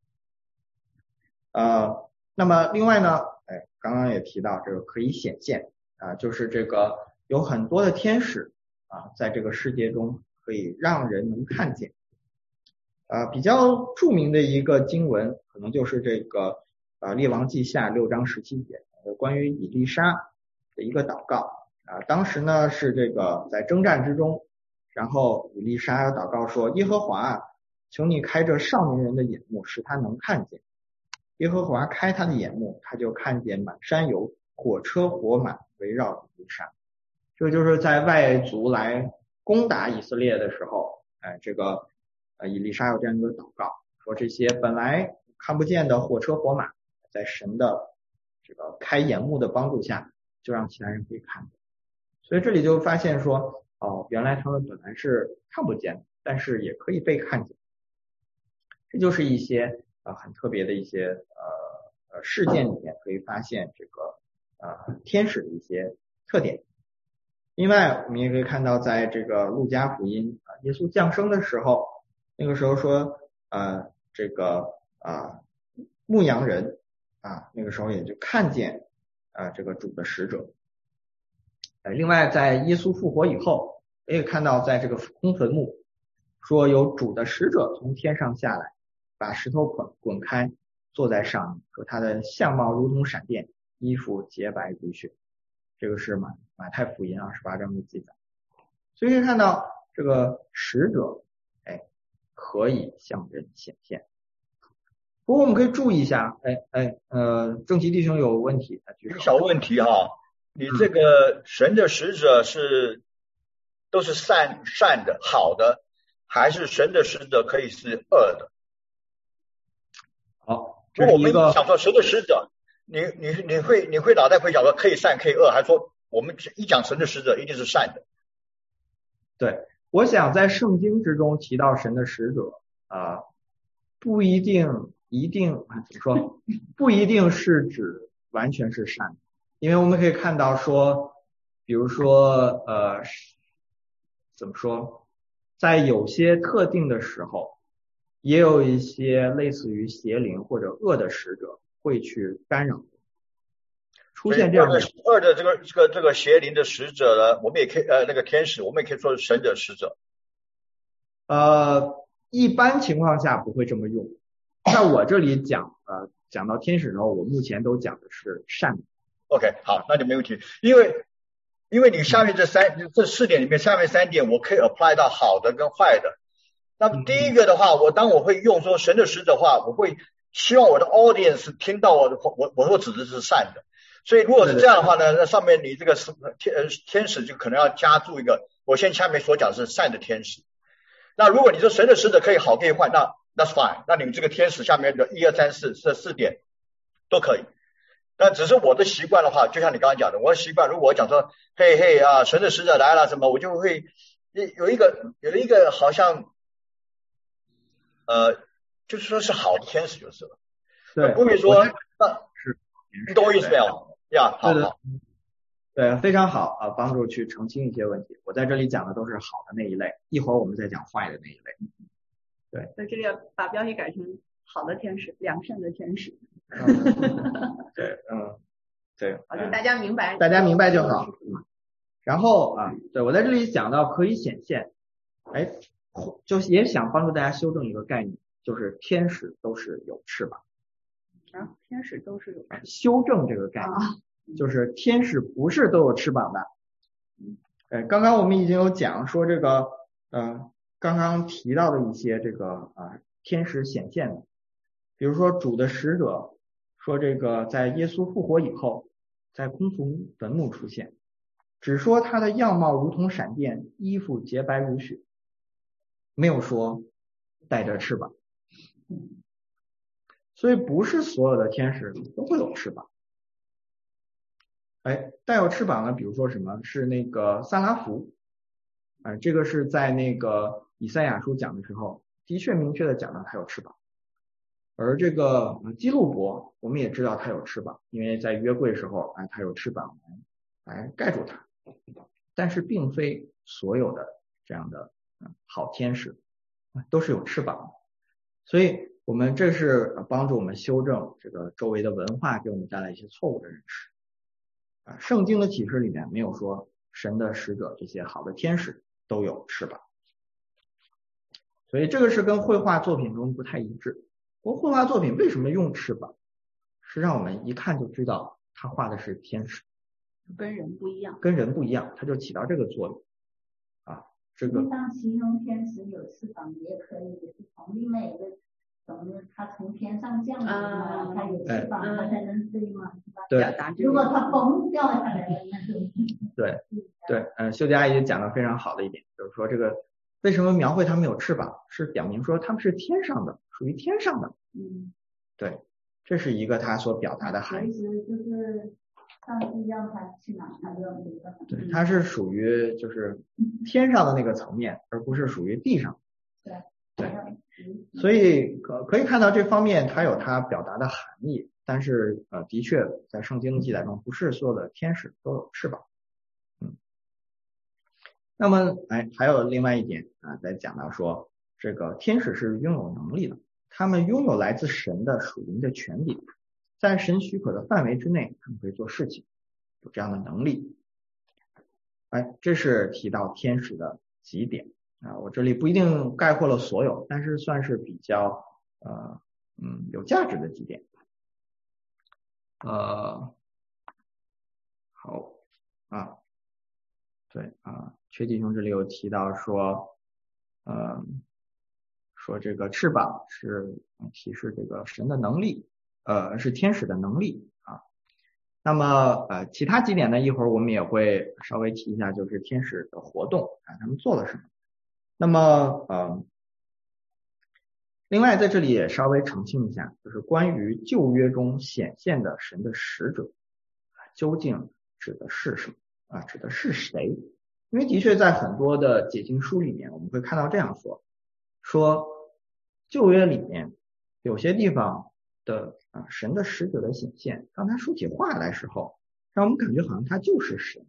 那么另外呢，刚刚也提到这个可以显现就是这个有很多的天使在这个世界中可以让人能看见。比较著名的一个经文可能就是这个列王记下6章17节关于以利沙的一个祷告当时呢是这个在征战之中，然后以利沙祷告说，耶和华求你开这少年人的眼目，使他能看见。耶和华开他的眼目，他就看见满山有火车火马围绕以利沙。这就是在外族来攻打以色列的时候这个以利沙有这样一个祷告，说这些本来看不见的火车火马，在神的这个开眼目的帮助下，就让其他人可以看见。所以这里就发现说原来他们本来是看不见的，但是也可以被看见。这就是一些很特别的一些事件里面可以发现这个天使的一些特点。另外我们也可以看到在这个路加福音耶稣降生的时候，那个时候说这个牧羊人那个时候也就看见这个主的使者。另外在耶稣复活以后，也看到在这个空坟墓说有主的使者从天上下来，把石头滚开，坐在上面，说他的相貌如同闪电，衣服洁白如雪。这个是马太福音28章的记载。所以可以看到这个使者可以向人显现。不过我们可以注意一下正奇弟兄有问题一个小问题你这个神的使者都是善的好的，还是神的使者可以是恶的？ 好， 这是一个我们想说神的使者，你会脑袋会想说可以善可以恶，还是说我们一讲神的使者一定是善的？ 对，我想在圣经之中提到神的使者不一定怎么说，不一定是指完全是善的。因为我们可以看到说，比如说怎么说，在有些特定的时候， 也有一些类似于邪灵或者恶的使者会去干扰。出现这样的恶的这个邪灵的使者呢，我们也可以那个天使，我们也可以说是神的使者。 一般情况下不会这么用。在我这里讲到天使的时候，我目前都讲的是善的。 OK， 好，那就没问题。因为你下面这4点里面，下面3点我可以 apply 到好的跟坏的。那么第一个的话，我会用说神的使者的话，我会希望我的 audience 听到我会指的是善的。所以如果是这样的话呢，那上面你这个天使就可能要加注一个，我先下面所讲是善的天使。那如果你说神的使者可以好可以坏，那 that's fine， 那你们这个天使下面的1、2、3、4这4点都可以。但只是我的习惯的话，就像你刚刚讲的，我的习惯如果我讲说嘿啊神的使者来了什么，我就会有一个好像就是说是好的天使就是了。 对， 不会说是你懂我意思没有？呀，好， 对，非常好啊，帮助去澄清一些问题。我在这里讲的都是好的那一类，一会儿我们再讲坏的那一类。对， 所以这里要把标题改成好的天使，良善的天使。 对，对， 好，就大家明白， 就好。然后对，我在这里讲到可以显现，就也想帮助大家修正一个概念，就是天使都是有翅膀。 天使都是有翅膀。 修正这个概念，就是天使不是都有翅膀的。刚刚我们已经有讲说这个刚刚提到的一些这个天使显现的，比如说主的使者说这个在耶稣复活以后，在空从坟墓出现，只说他的样貌如同闪电，衣服洁白如雪，没有说带着翅膀。所以不是所有的天使都会有翅膀。带有翅膀的，比如说什么是那个撒拉弗，这个是在那个以赛亚书讲的时候，的确明确的讲到他有翅膀。而这个基路伯，我们也知道他有翅膀，因为在约柜时候，他有翅膀来盖住他。但是并非所有的这样的好天使都是有翅膀的，所以我们这是帮助我们修正这个周围的文化给我们带来一些错误的认识。圣经的启示里面没有说神的使者这些好的天使都有翅膀，所以这个是跟绘画作品中不太一致。不过绘画作品为什么用翅膀，是让我们一看就知道他画的是天使， 跟人不一样， 它就起到这个作用这个当形容天使有翅膀也可以，就是从另外一个他从天上降临嘛，他有翅膀他才能飞嘛，是吧？ 对， 如果他嘣掉下来了，那就对，秀佳阿姨讲的非常好的一点，就是说这个为什么描绘他们有翅膀，是表明说他们是天上的，属于天上的。对，这是一个他所表达的含义。 其实就是上帝让他去哪，他就让对，它是属于就是天上的那个层面，而不是属于地上。对，所以可以看到这方面它有它表达的含义，但是的确在圣经的记载中，不是所有的天使都有翅膀。那么还有另外一点在讲到说这个天使是拥有能力的，他们拥有来自神的属灵的权柄，在神许可的范围之内，他们可以做事情，有这样的能力。这是提到天使的几点我这里不一定概括了所有，但是算是比较有价值的几点。好对薛弟兄这里有提到说说这个翅膀是提示这个神的能力，是天使的能力那么其他几点呢，一会儿我们也会稍微提一下，就是天使的活动他们做了什么。那么另外在这里也稍微澄清一下，就是关于旧约中显现的神的使者究竟指的是什么指的是谁？因为的确在很多的解经书里面我们会看到这样说旧约里面有些地方的神的使者的显现，当他说起话来时候，让我们感觉好像他就是神。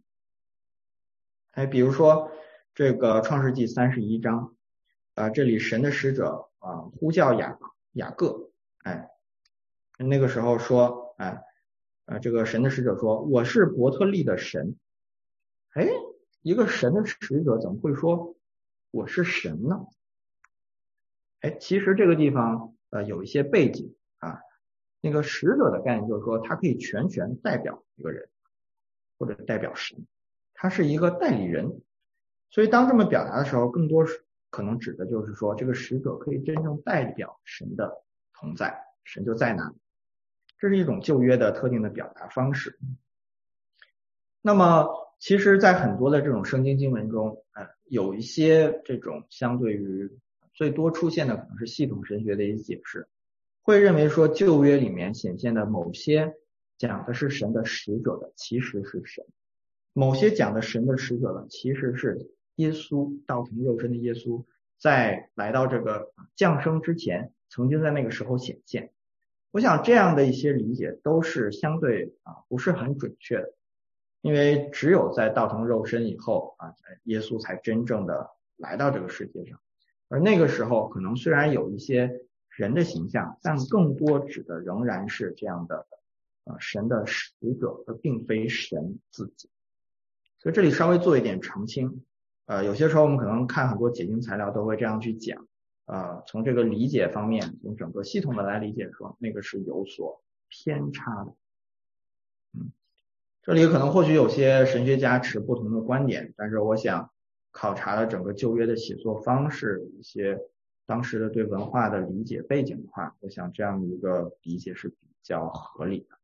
比如说这个创世纪31章这里神的使者呼叫雅各，那个时候说这个神的使者说我是伯特利的神，一个神的使者怎么会说我是神呢？其实这个地方有一些背景那个使者的概念就是说他可以全权代表一个人或者代表神，他是一个代理人，所以当这么表达的时候，更多可能指的就是说这个使者可以真正代表神的同在，神就在哪里，这是一种旧约的特定的表达方式。那么其实在很多的这种圣经经文中有一些这种相对于最多出现的可能是系统神学的一些解释，会认为说旧约里面显现的某些讲的是神的使者的其实是神，某些讲的神的使者的其实是耶稣，道成肉身的耶稣在来到这个降生之前曾经在那个时候显现。我想这样的一些理解都是相对不是很准确的，因为只有在道成肉身以后耶稣才真正的来到这个世界上，而那个时候可能虽然有一些人的形象，但更多指的仍然是这样的神的使者，而并非神自己。所以这里稍微做一点澄清，有些时候我们可能看很多解经材料都会这样去讲，从这个理解方面，从整个系统的来理解说那个是有所偏差的。这里可能或许有些神学家持不同的观点，但是我想考察了整个旧约的写作方式，一些当时的对文化的理解背景的话，我想这样的一个理解是比较合理的。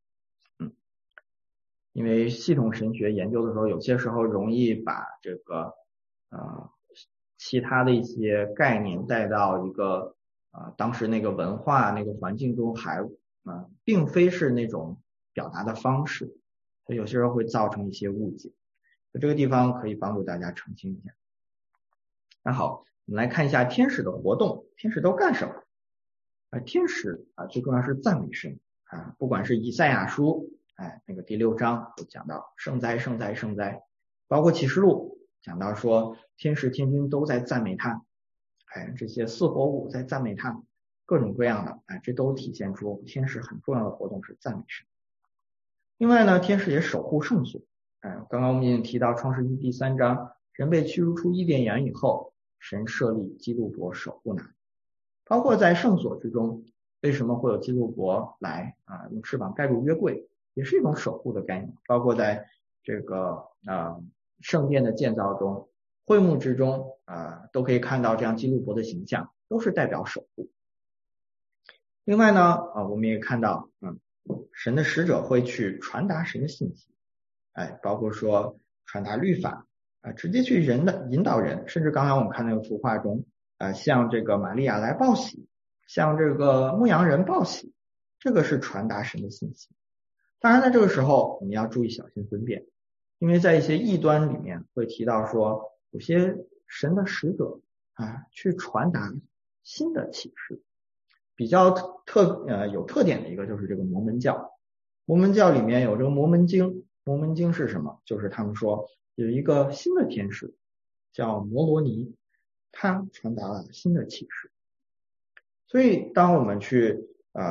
因为系统神学研究的时候，有些时候容易把这个其他的一些概念带到一个当时那个文化那个环境中并非是那种表达的方式，所以有些时候会造成一些误解。这个地方可以帮助大家澄清一下。那好，我们来看一下天使的活动，天使都干什么？天使最重要是赞美神不管是以赛亚书那个第6章就讲到圣哉圣哉圣哉，包括启示录讲到说天使天君都在赞美他，这些四活物在赞美他，各种各样的这都体现出天使很重要的活动是赞美神。另外呢，天使也守护圣所，刚刚我们已经提到创世纪第3章，人被驱逐出伊甸园以后，神设立基路伯守护那里，包括在圣所之中，为什么会有基路伯来用翅膀盖住约柜，也是一种守护的概念。包括在这个圣殿的建造中，会幕之中都可以看到这样基路伯的形象，都是代表守护。另外呢我们也看到神的使者会去传达神的信息，包括说传达律法直接去引导人，甚至刚才我们看那个图画中向这个玛利亚来报喜，向这个牧羊人报喜，这个是传达神的信息。当然在这个时候我们要注意小心分辨，因为在一些异端里面会提到说有些神的使者去传达新的启示。比较有特点的一个就是这个摩门教，摩门教里面有这个摩门经，摩门经是什么？就是他们说有一个新的天使叫摩罗尼，他传达了新的启示。所以当我们去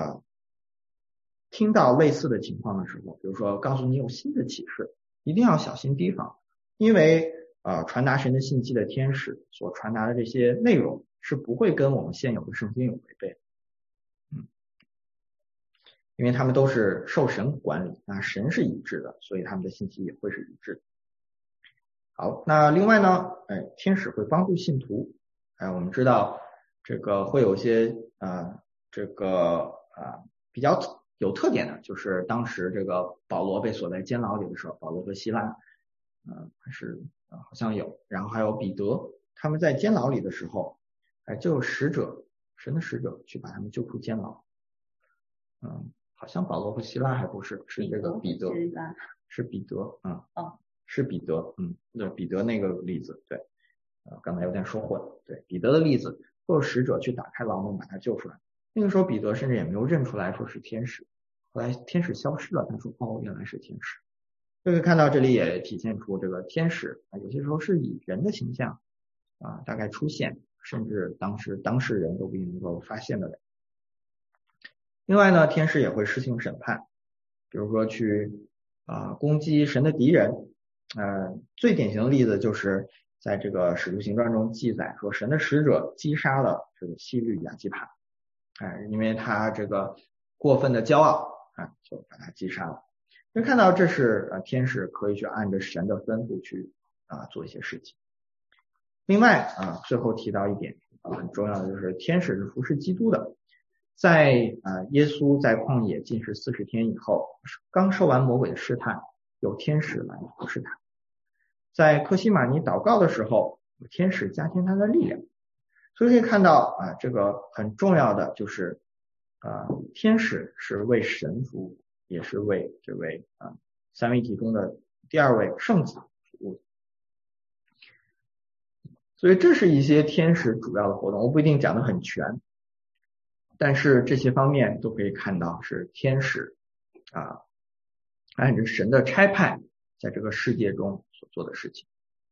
听到类似的情况的时候，比如说告诉你有新的启示，一定要小心提防，因为传达神的信息的天使所传达的这些内容是不会跟我们现有的圣经有违背，因为他们都是受神管理，那神是一致的，所以他们的信息也会是一致的。好，那另外呢天使会帮助信徒，我们知道这个会有一些比较有特点的，就是当时这个保罗被锁在监牢里的时候，保罗和希拉还是好像有，然后还有彼得，他们在监牢里的时候就有使者，神的使者去把他们救出监牢。好像保罗和希拉还不是，是这个彼得，是彼得是彼得对，彼得那个例子，对刚才有点说混，对彼得的例子会有使者去打开牢门把他救出来，那个时候彼得甚至也没有认出来说是天使，后来天使消失了，他说原来是天使。可以看到这里也体现出这个天使有些时候是以人的形象大概出现， 甚至当事人都不一定能够发现得了。另外呢，天使也会施行审判，比如说去攻击神的敌人。最典型的例子就是在这个使徒行传中记载说，神的使者击杀了这个希律亚基帕，因为他这个过分的骄傲就把他击杀了。就看到这是天使可以去按着神的吩咐去做一些事情。另外最后提到一点很重要的，就是天使是服侍基督的。在耶稣在旷野禁食40天以后，刚受完魔鬼的试探，有天使来服侍他。在客西马尼祷告的时候，有天使加添他的力量。所以可以看到这个很重要的就是天使是为神服务，也是为这位三位一体中的第二位圣子服务。所以这是一些天使主要的活动，我不一定讲得很全，但是这些方面都可以看到是天使按照神的差派在这个世界中所做的事情。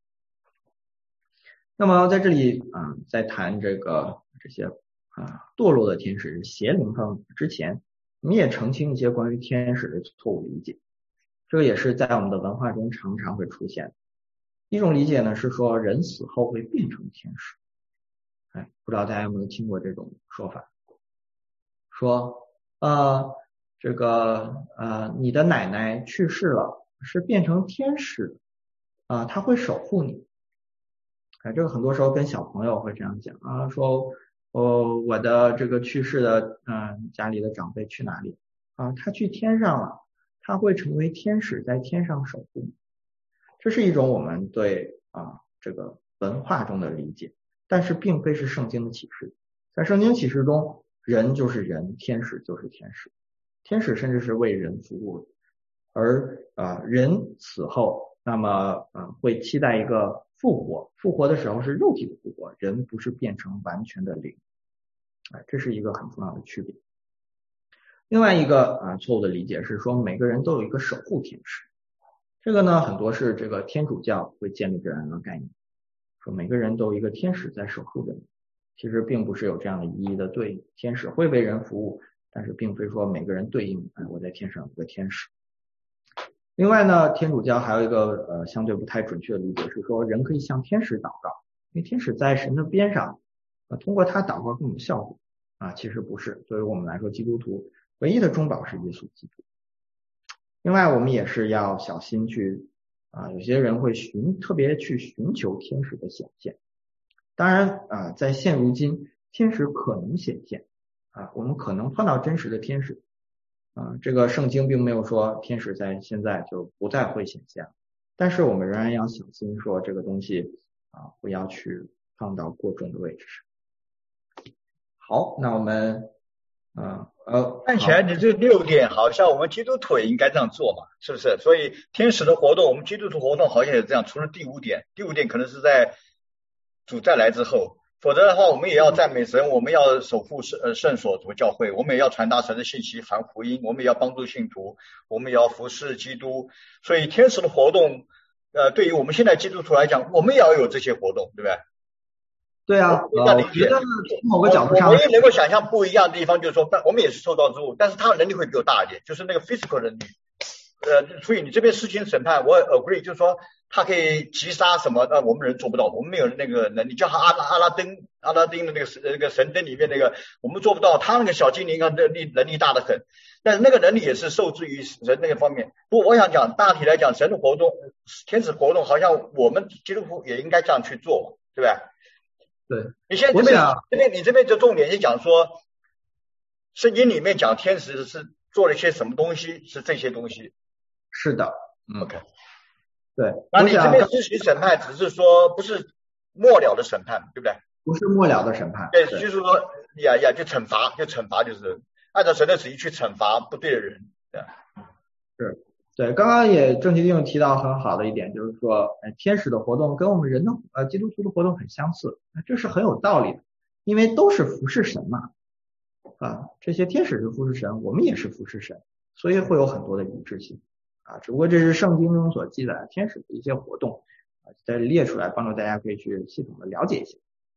那么在这里在谈这些堕落的天使邪灵方面之前，我们也澄清一些关于天使的错误理解。这个也是在我们的文化中常常会出现。一种理解呢是说人死后会变成天使。不知道大家有没有听过这种说法，说这个你的奶奶去世了，是变成天使她会守护你。这个很多时候跟小朋友会这样讲说我的这个去世的家里的长辈去哪里他去天上了，他会成为天使在天上守护你。这是一种我们对这个文化中的理解，但是并非是圣经的启示。在圣经启示中，人就是人，天使就是天使，天使甚至是为人服务的。而人死后那么会期待一个复活，复活的时候是肉体的复活，人不是变成完全的灵。这是一个很重要的区别。另外一个错误的理解是说每个人都有一个守护天使。这个呢很多是这个天主教会建立这样一个概念，说每个人都有一个天使在守护着你。其实并不是有这样的一一的对应，天使会为人服务，但是并非说每个人对应我在天上有个天使。另外呢，天主教还有一个相对不太准确的理解是说人可以向天使祷告，因为天使在神的边上通过他祷告更有效果其实不是。对于我们来说，基督徒唯一的中保是耶稣基督。另外我们也是要小心去有些人会特别去寻求天使的显现。当然在现如今天使可能显现我们可能碰到真实的天使这个圣经并没有说天使在现在就不再会显现，但是我们仍然要小心说这个东西不要去放到过重的位置上。好，那我们看起来你这6点好像我们基督徒也应该这样做嘛，是不是？所以天使的活动我们基督徒活动好像也这样，除了第5点，第5点可能是在主再来之后，否则的话我们也要赞美神，我们要守护圣所主教会，我们也要传达神的信息，传福音，我们也要帮助信徒，我们也要服侍基督。所以天使的活动对于我们现在基督徒来讲，我们也要有这些活动，对不对？ 对我觉得某个角度上我也能够想象不一样的地方，就是说我们也是受到之物，但是他的能力会比我大一点，就是那个 physical 能力所以你这边事情审判我 agree， 就是说他可以击杀什么我们人做不到，我们没有那个能力，就像阿拉丁的那个神灯里面那个我们做不到，他那个小精灵能力大得很，但是那个能力也是受制于人那个方面。不过我想讲大体来讲，神的活动天使活动好像我们基督徒也应该这样去做，对不对？ 对， 你现在你这边就重点是讲说圣经里面讲天使是做了一些什么东西，是这些东西。 是的 OK， 对。 那你这边施行审判只是说不是末了的审判，对不对？ 不是末了的审判。 对，就是说就惩罚就是按照神的旨意去惩罚不对的人。 是。对，刚刚也郑其定提到很好的一点，就是说天使的活动跟我们人的基督徒的活动很相似，这是很有道理的，因为都是服侍神嘛这些天使是服侍神，我们也是服侍神，所以会有很多的一致性只不过这是圣经中所记载的天使的一些活动再列出来，帮助大家可以去系统的了解一下。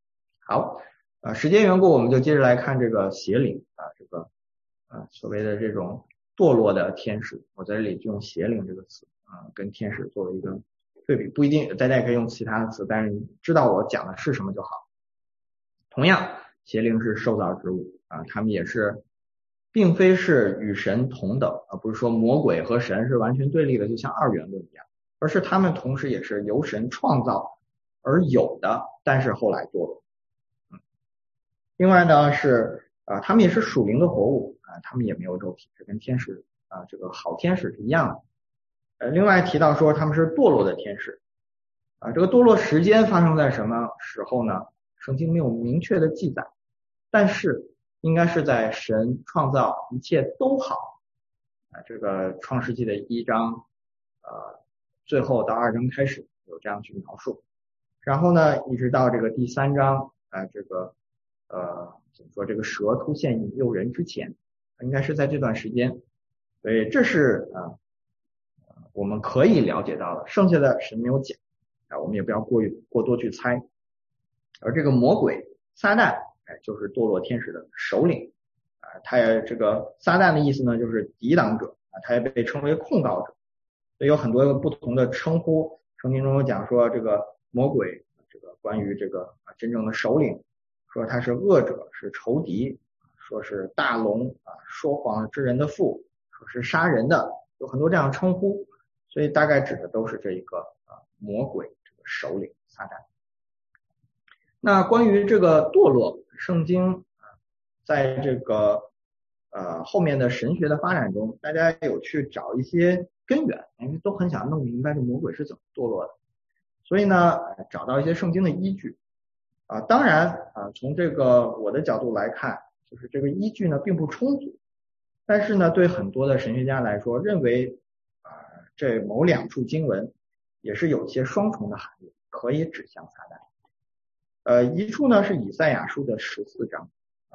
好，时间缘故，我们就接着来看这个邪灵这个所谓的这种堕落的天使，我在这里就用邪灵这个词跟天使作为一个对比，不一定大家也可以用其他的词，但是你知道我讲的是什么就好。同样，邪灵是受造之物他们也是并非是与神同等不是说魔鬼和神是完全对立的，就像二元论一样，而是他们同时也是由神创造而有的，但是后来堕落。另外呢是他们也是属灵的活物他们也没有肉体，这跟天使这个好天使是一样的。另外提到说他们是堕落的天使这个堕落时间发生在什么时候呢？圣经没有明确的记载，但是应该是在神创造一切都好这个创世纪的1章最后到2章开始有这样去描述，然后呢一直到这个第3章这个怎么说这个蛇出现引诱人之前，应该是在这段时间，所以这是我们可以了解到的，剩下的神没有讲我们也不要过多去猜。而这个魔鬼撒旦就是堕落天使的首领他也这个撒旦的意思呢就是抵挡者他也被称为控告者，所以有很多不同的称呼，圣经中有讲说这个魔鬼这个关于这个真正的首领，说他是恶者，是仇敌，说是大龙说谎之人的父，说是杀人的，有很多这样的称呼，所以大概指的都是这一个魔鬼这个首领撒旦。那关于这个堕落，圣经在这个后面的神学的发展中，大家有去找一些根源，因为都很想弄明白这魔鬼是怎么堕落的，所以呢找到一些圣经的依据当然从这个我的角度来看，就是这个依据呢并不充足，但是呢对很多的神学家来说，认为这某2处经文也是有些双重的含义，可以指向撒旦。一处呢是以赛亚书的14章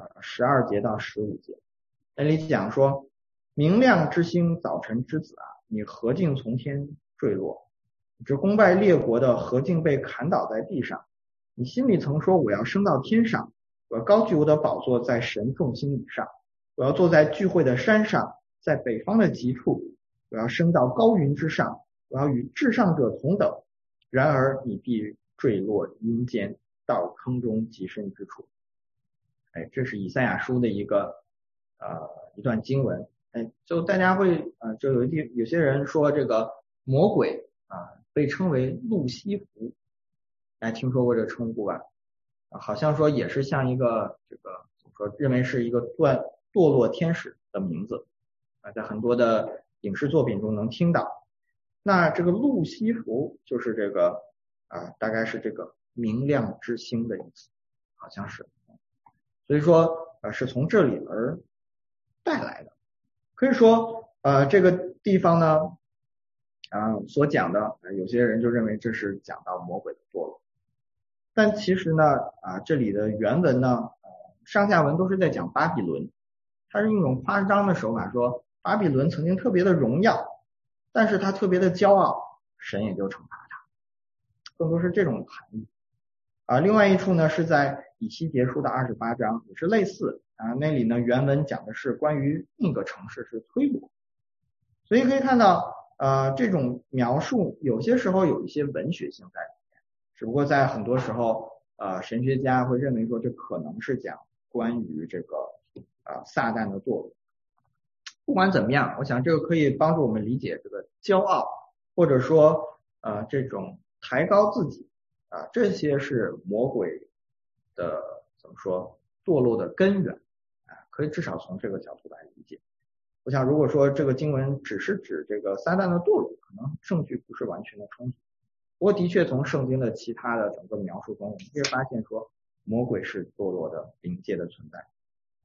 12节到15节，那里讲说，明亮之星，早晨之子你何竟从天坠落？只攻败列国的何竟被砍倒在地上？你心里曾说，我要升到天上，我要高举我的宝座在神众星以上，我要坐在聚会的山上，在北方的极处，我要升到高云之上，我要与至上者同等。然而你必坠落阴间，到坑中极深之处。这是以赛亚书的一段经文。就大家会就有些人说这个魔鬼被称为路西弗，大家听说过这个称呼吧？好像说也是像一个这个怎么说，认为是一个堕落天使的名字在很多的影视作品中能听到。那这个路西弗就是这个大概是这个明亮之星的意思，好像是，所以说是从这里而带来的。可以说这个地方呢所讲的有些人就认为这是讲到魔鬼的堕落，但其实呢这里的原文呢上下文都是在讲巴比伦，它是用一种夸张的手法说巴比伦曾经特别的荣耀，但是他特别的骄傲，神也就惩罚他，更多是这种含义另外一处呢是在以西结书的28章，也是类似那里呢原文讲的是关于另一个城市是推罗，所以可以看到这种描述有些时候有一些文学性在里面，只不过在很多时候神学家会认为说这可能是讲关于这个撒旦的堕落。不管怎么样，我想这个可以帮助我们理解这个骄傲，或者说这种抬高自己这些是魔鬼的怎么说堕落的根源可以至少从这个角度来理解。我想如果说这个经文只是指这个撒旦的堕落，可能证据不是完全的充足，不过的确从圣经的其他的整个描述中，我们会发现说魔鬼是堕落的灵界的存在。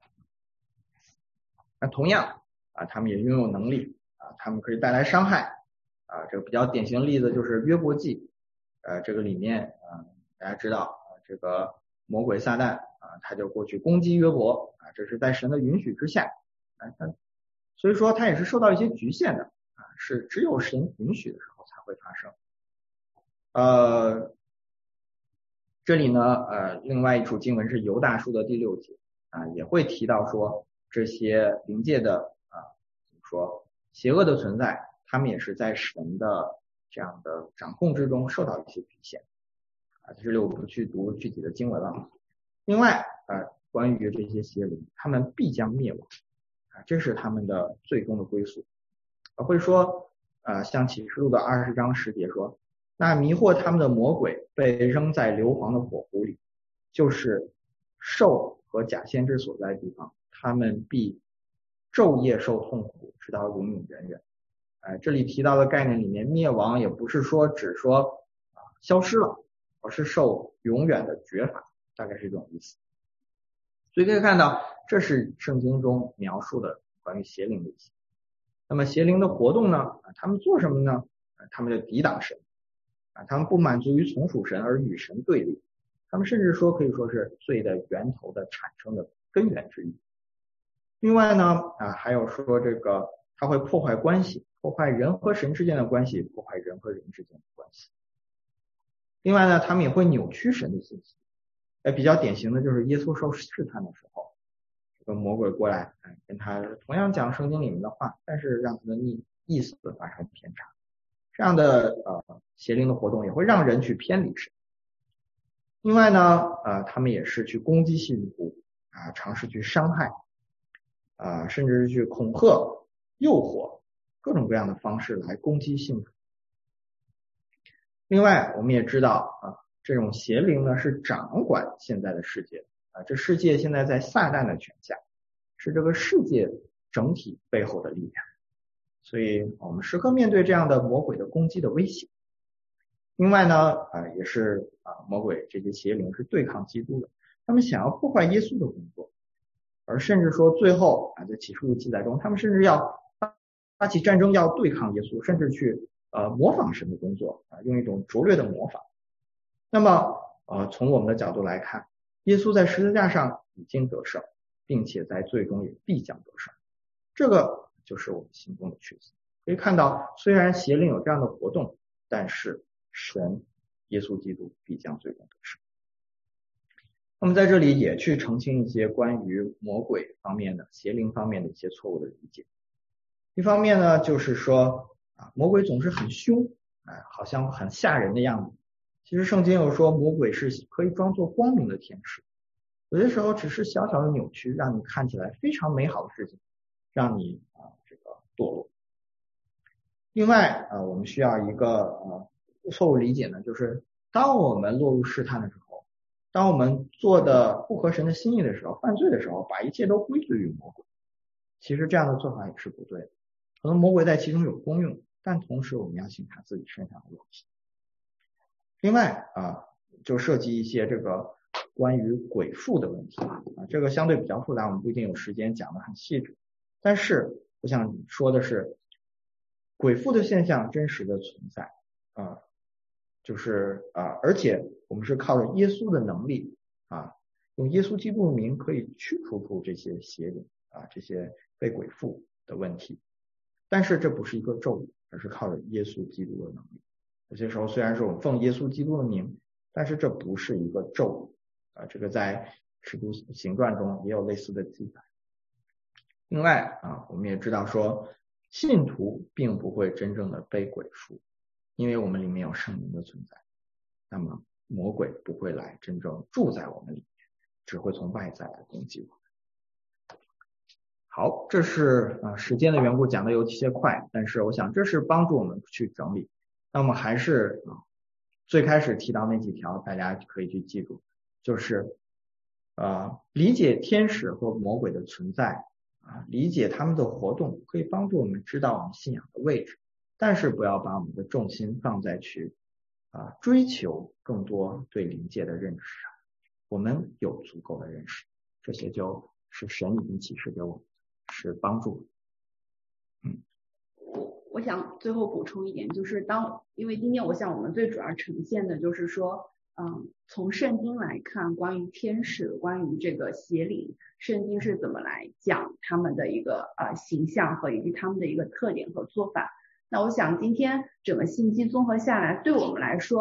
那同样他们也拥有能力他们可以带来伤害这个比较典型的例子就是约伯记这个里面大家知道这个魔鬼撒旦他就过去攻击约伯这是在神的允许之下所以说他也是受到一些局限的是只有神允许的时候才会发生这里呢另外一处经文是犹大书的第6节也会提到说这些灵界的怎么说邪恶的存在，他们也是在神的这样的掌控之中受到一些局限这里我不去读具体的经文了。另外关于这些邪灵，他们必将灭亡这是他们的最终的归宿。会说像启示录的20章10节说，那迷惑他们的魔鬼被扔在硫磺的火湖里，就是兽和假先知所在的地方，他们必昼夜受痛苦，直到永永远远。这里提到的概念里面，灭亡也不是说只说消失了，而是受永远的绝罚，大概是这种意思。所以可以看到，这是圣经中描述的关于邪灵的一些。那么邪灵的活动呢？他们做什么呢？他们就抵挡神他们不满足于从属神而与神对立，他们甚至说可以说是罪的源头的产生的根源之一。另外呢还有说这个它会破坏关系，破坏人和神之间的关系，破坏人和人之间的关系。另外呢他们也会扭曲神的信息。比较典型的就是耶稣受试探的时候，这个魔鬼过来跟他同样讲圣经里面的话，但是让他的意思发生偏差。这样的邪灵的活动也会让人去偏离神。另外呢他们也是去攻击信徒尝试去伤害甚至是去恐吓、诱惑，各种各样的方式来攻击信徒。另外我们也知道这种邪灵呢是掌管现在的世界这世界现在在撒旦的权下，是这个世界整体背后的力量。所以我们时刻面对这样的魔鬼的攻击的威胁。另外呢也是魔鬼这些邪灵是对抗基督的，他们想要破坏耶稣的工作，而甚至说最后在启示录记载中，他们甚至要发起战争，要对抗耶稣，甚至去模仿神的工作用一种拙劣的模仿。那么从我们的角度来看，耶稣在十字架上已经得胜，并且在最终也必将得胜，这个就是我们心中的确信。可以看到，虽然邪灵有这样的活动，但是神耶稣基督必将最终得胜。那么在这里也去澄清一些关于魔鬼方面的、邪灵方面的一些错误的理解。一方面呢就是说魔鬼总是很凶好像很吓人的样子。其实圣经有说魔鬼是可以装作光明的天使，有的时候只是小小的扭曲，让你看起来非常美好的事情，让你这个堕落。另外我们需要一个错误理解呢，就是当我们落入试探的时候，当我们做的不合神的心意的时候，犯罪的时候，把一切都归罪于魔鬼，其实这样的做法也是不对的。可能魔鬼在其中有功用，但同时我们要信他自己身上的问题。另外就涉及一些这个关于鬼附的问题这个相对比较复杂，我们不一定有时间讲得很细致。但是我想说的是，鬼附的现象真实的存在就是而且我们是靠着耶稣的能力用耶稣基督的名可以驱除出这些邪灵这些被鬼附的问题。但是这不是一个咒语，而是靠着耶稣基督的能力。有些时候虽然是我们奉耶稣基督的名，但是这不是一个咒语这个在使徒行传中也有类似的记载。另外我们也知道说信徒并不会真正的被鬼附，因为我们里面有圣灵的存在，那么魔鬼不会来真正住在我们里面，只会从外在来攻击我们。好，这是时间的缘故讲的有些快，但是我想这是帮助我们去整理。那么还是最开始提到那几条大家可以去记住，就是理解天使和魔鬼的存在理解他们的活动，可以帮助我们知道我们信仰的位置，但是不要把我们的重心放在去追求更多对灵界的认识上。我们有足够的认识，这些就是神已经启示给我们，是帮助。 我想最后补充一点，就是因为今天我想我们最主要呈现的就是说从圣经来看，关于天使，关于这个邪灵，圣经是怎么来讲他们的一个形象和以及他们的一个特点和做法。那我想今天整个信息综合下来，对我们来说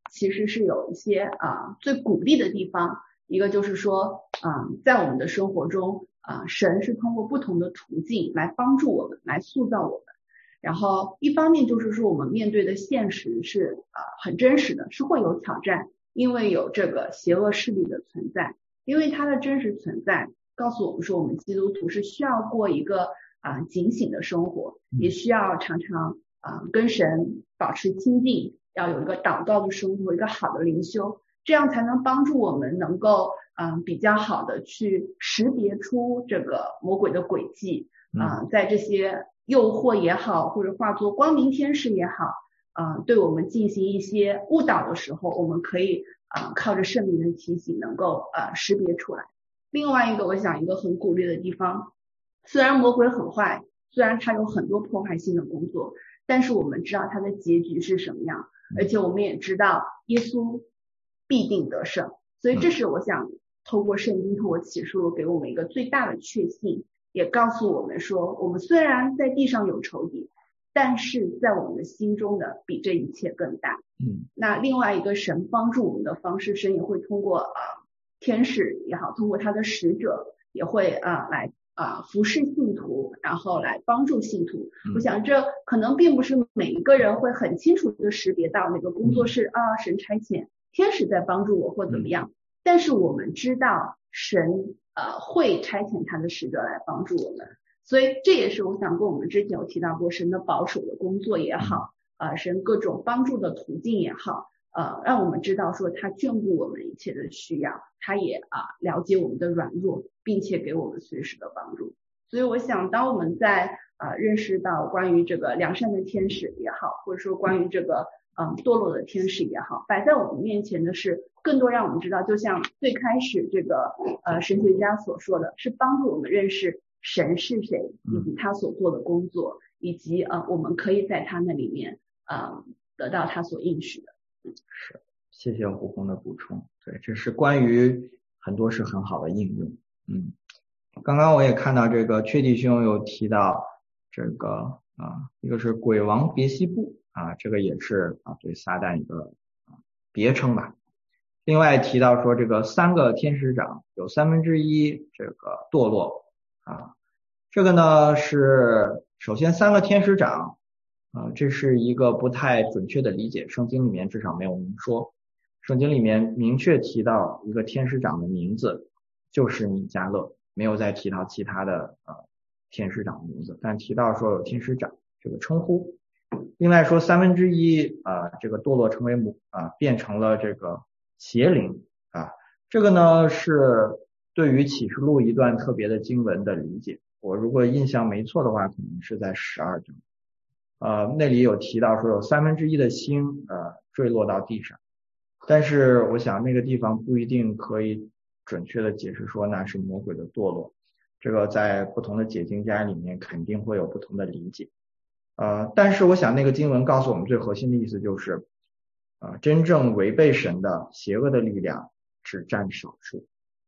其实是有一些最鼓励的地方。一个就是说在我们的生活中神是通过不同的途径来帮助我们，来塑造我们。然后一方面就是说我们面对的现实是很真实的，是会有挑战，因为有这个邪恶势力的存在，因为它的真实存在告诉我们说我们基督徒是需要过一个警醒的生活，也需要常常跟神保持亲近，要有一个祷告的生活，一个好的灵修，这样才能帮助我们能够比较好的去识别出这个魔鬼的诡计在这些诱惑也好，或者化作光明天使也好对我们进行一些误导的时候，我们可以靠着圣灵的提醒能够识别出来。另外一个我想一个很鼓励的地方，虽然魔鬼很坏，虽然他有很多破坏性的工作，但是我们知道他的结局是什么样，而且我们也知道耶稣必定得胜。所以这是我想透过圣经，透过启示录给我们一个最大的确信，也告诉我们说我们虽然在地上有仇敌，但是在我们的心中的比这一切更大。那另外一个神帮助我们的方式，神也会通过天使也好，通过他的使者也会来服侍信徒，然后来帮助信徒。我想这可能并不是每一个人会很清楚的识别到哪个工作是神差遣天使在帮助我或怎么样，但是我们知道神会差遣他的使者来帮助我们。所以这也是我想跟我们之前有提到过神的保守的工作也好神各种帮助的途径也好让我们知道说他眷顾我们一切的需要，他也了解我们的软弱，并且给我们随时的帮助。所以我想当我们在认识到关于这个良善的天使也好，或者说关于这个堕落的天使也好，摆在我们面前的是更多让我们知道，就像最开始这个神学家所说的，是帮助我们认识神是谁，以及他所做的工作，以及我们可以在他那里面得到他所应许的。 是，谢谢胡红的补充。对，这是关于很多是很好的应用。刚刚我也看到这个确弟兄有提到这个一个是鬼王别西卜这个也是对撒旦一个别称吧。另外提到说这个3个天使长有1/3这个堕落这个呢是首先3个天使长这是一个不太准确的理解，圣经里面至少没有明说。圣经里面明确提到一个天使长的名字就是米迦勒，没有再提到其他的天使长的名字，但提到说有天使长这个称呼。另外说1/3这个堕落成为变成了这个邪灵这个呢是对于启示录一段特别的经文的理解，我如果印象没错的话可能是在12章那里有提到说有1/3的星坠落到地上，但是我想那个地方不一定可以准确的解释说那是魔鬼的堕落，这个在不同的解经家里面肯定会有不同的理解但是我想那个经文告诉我们最核心的意思就是真正违背神的邪恶的力量只占少数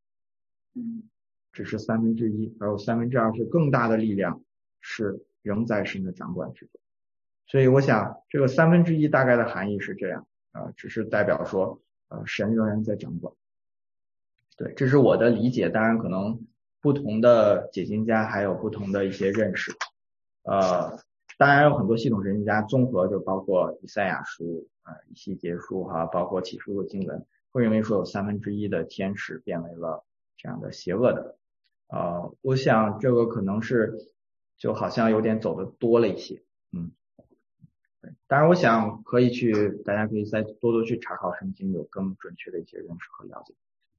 只是1/3，而有2/3是更大的力量是仍在神的掌管之中。所以我想这个1/3大概的含义是这样只是代表说神仍然在掌管。对，这是我的理解，当然可能不同的解经家还有不同的一些认识当然有很多系统神学家综合就包括以赛亚书以西结书包括启示录经文会认为说有1/3的天使变为了这样的邪恶的我想这个可能是就好像有点走的多了一些当然我想大家可以再多多去查考圣经，有更准确的一些认识和了解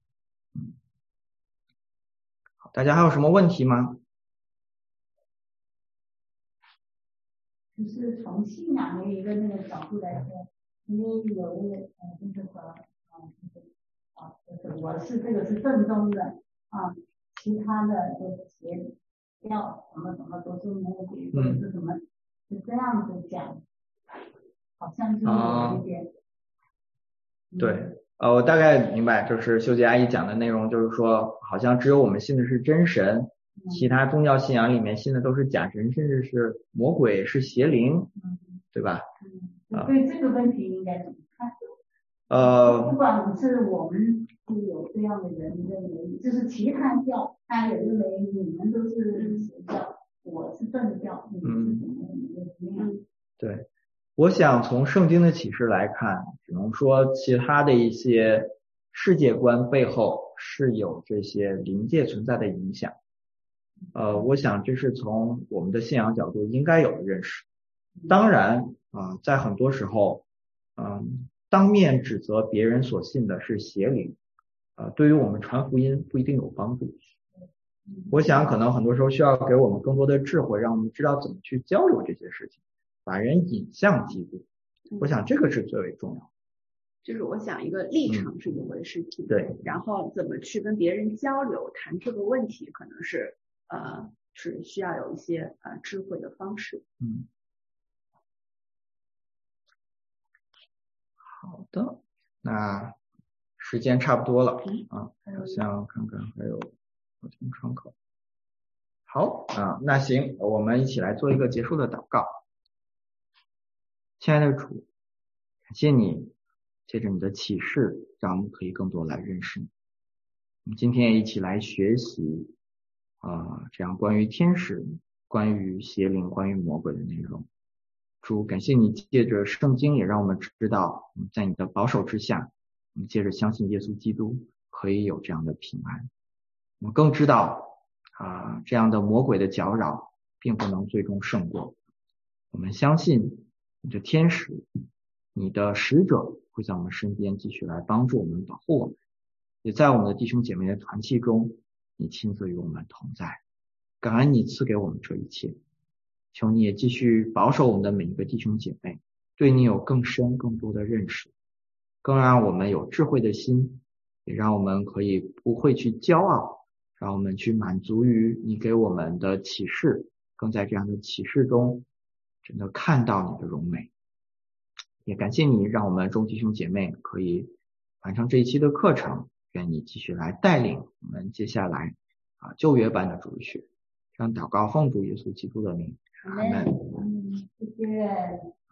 好，大家还有什么问题吗？ 就是从信仰的一个那个角度来说，因为有那个就是说就是我是这个是正宗的其他的就邪教什么什么都是魔鬼或者是什么是这样子讲，好像就是有一点对我大概明白，就是秀姐阿姨讲的内容，就是说好像只有我们信的是真神其他宗教信仰里面信的都是假神，甚至是魔鬼是邪灵对吧对这个问题应该怎么不管是我们是有这样的人认为，就是其他教他也认为你们都是邪教，我是正教，你们是怎么样？ 对，我想从圣经的启示来看，只能说其他的一些世界观背后是有这些灵界存在的影响。我想这是从我们的信仰角度应该有的认识。当然在很多时候当面指责别人所信的是邪灵对于我们传福音不一定有帮助。我想可能很多时候需要给我们更多的智慧，让我们知道怎么去交流这些事情，把人引向基督。我想这个是最为重要的。 就是我想一个立场是一回事情， 对， 然后怎么去跟别人交流谈这个问题，可能是是需要有一些智慧的方式。 好的，那时间差不多了好像看看还有窗口。好那行，我们一起来做一个结束的祷告。亲爱的主，感谢你借着你的启示，让我们可以更多来认识你。我们今天也一起来学习这样关于天使、关于邪灵、关于魔鬼的内容。主，感谢你借着圣经也让我们知道在你的保守之下，我们借着相信耶稣基督可以有这样的平安。我们更知道这样的魔鬼的搅扰并不能最终胜过。我们相信你的天使、你的使者会在我们身边继续来帮助我们、保护我们，也在我们的弟兄姐妹的团契中，你亲自与我们同在。感恩你赐给我们这一切，求你也继续保守我们的每一个弟兄姐妹，对你有更深更多的认识，更让我们有智慧的心，也让我们可以不会去骄傲，让我们去满足于你给我们的启示，更在这样的启示中真的看到你的荣美。也感谢你让我们众弟兄姐妹可以完成这一期的课程，愿你继续来带领我们接下来旧约版的主日学。这样祷告奉主耶稣基督的名，阿们。 谢谢。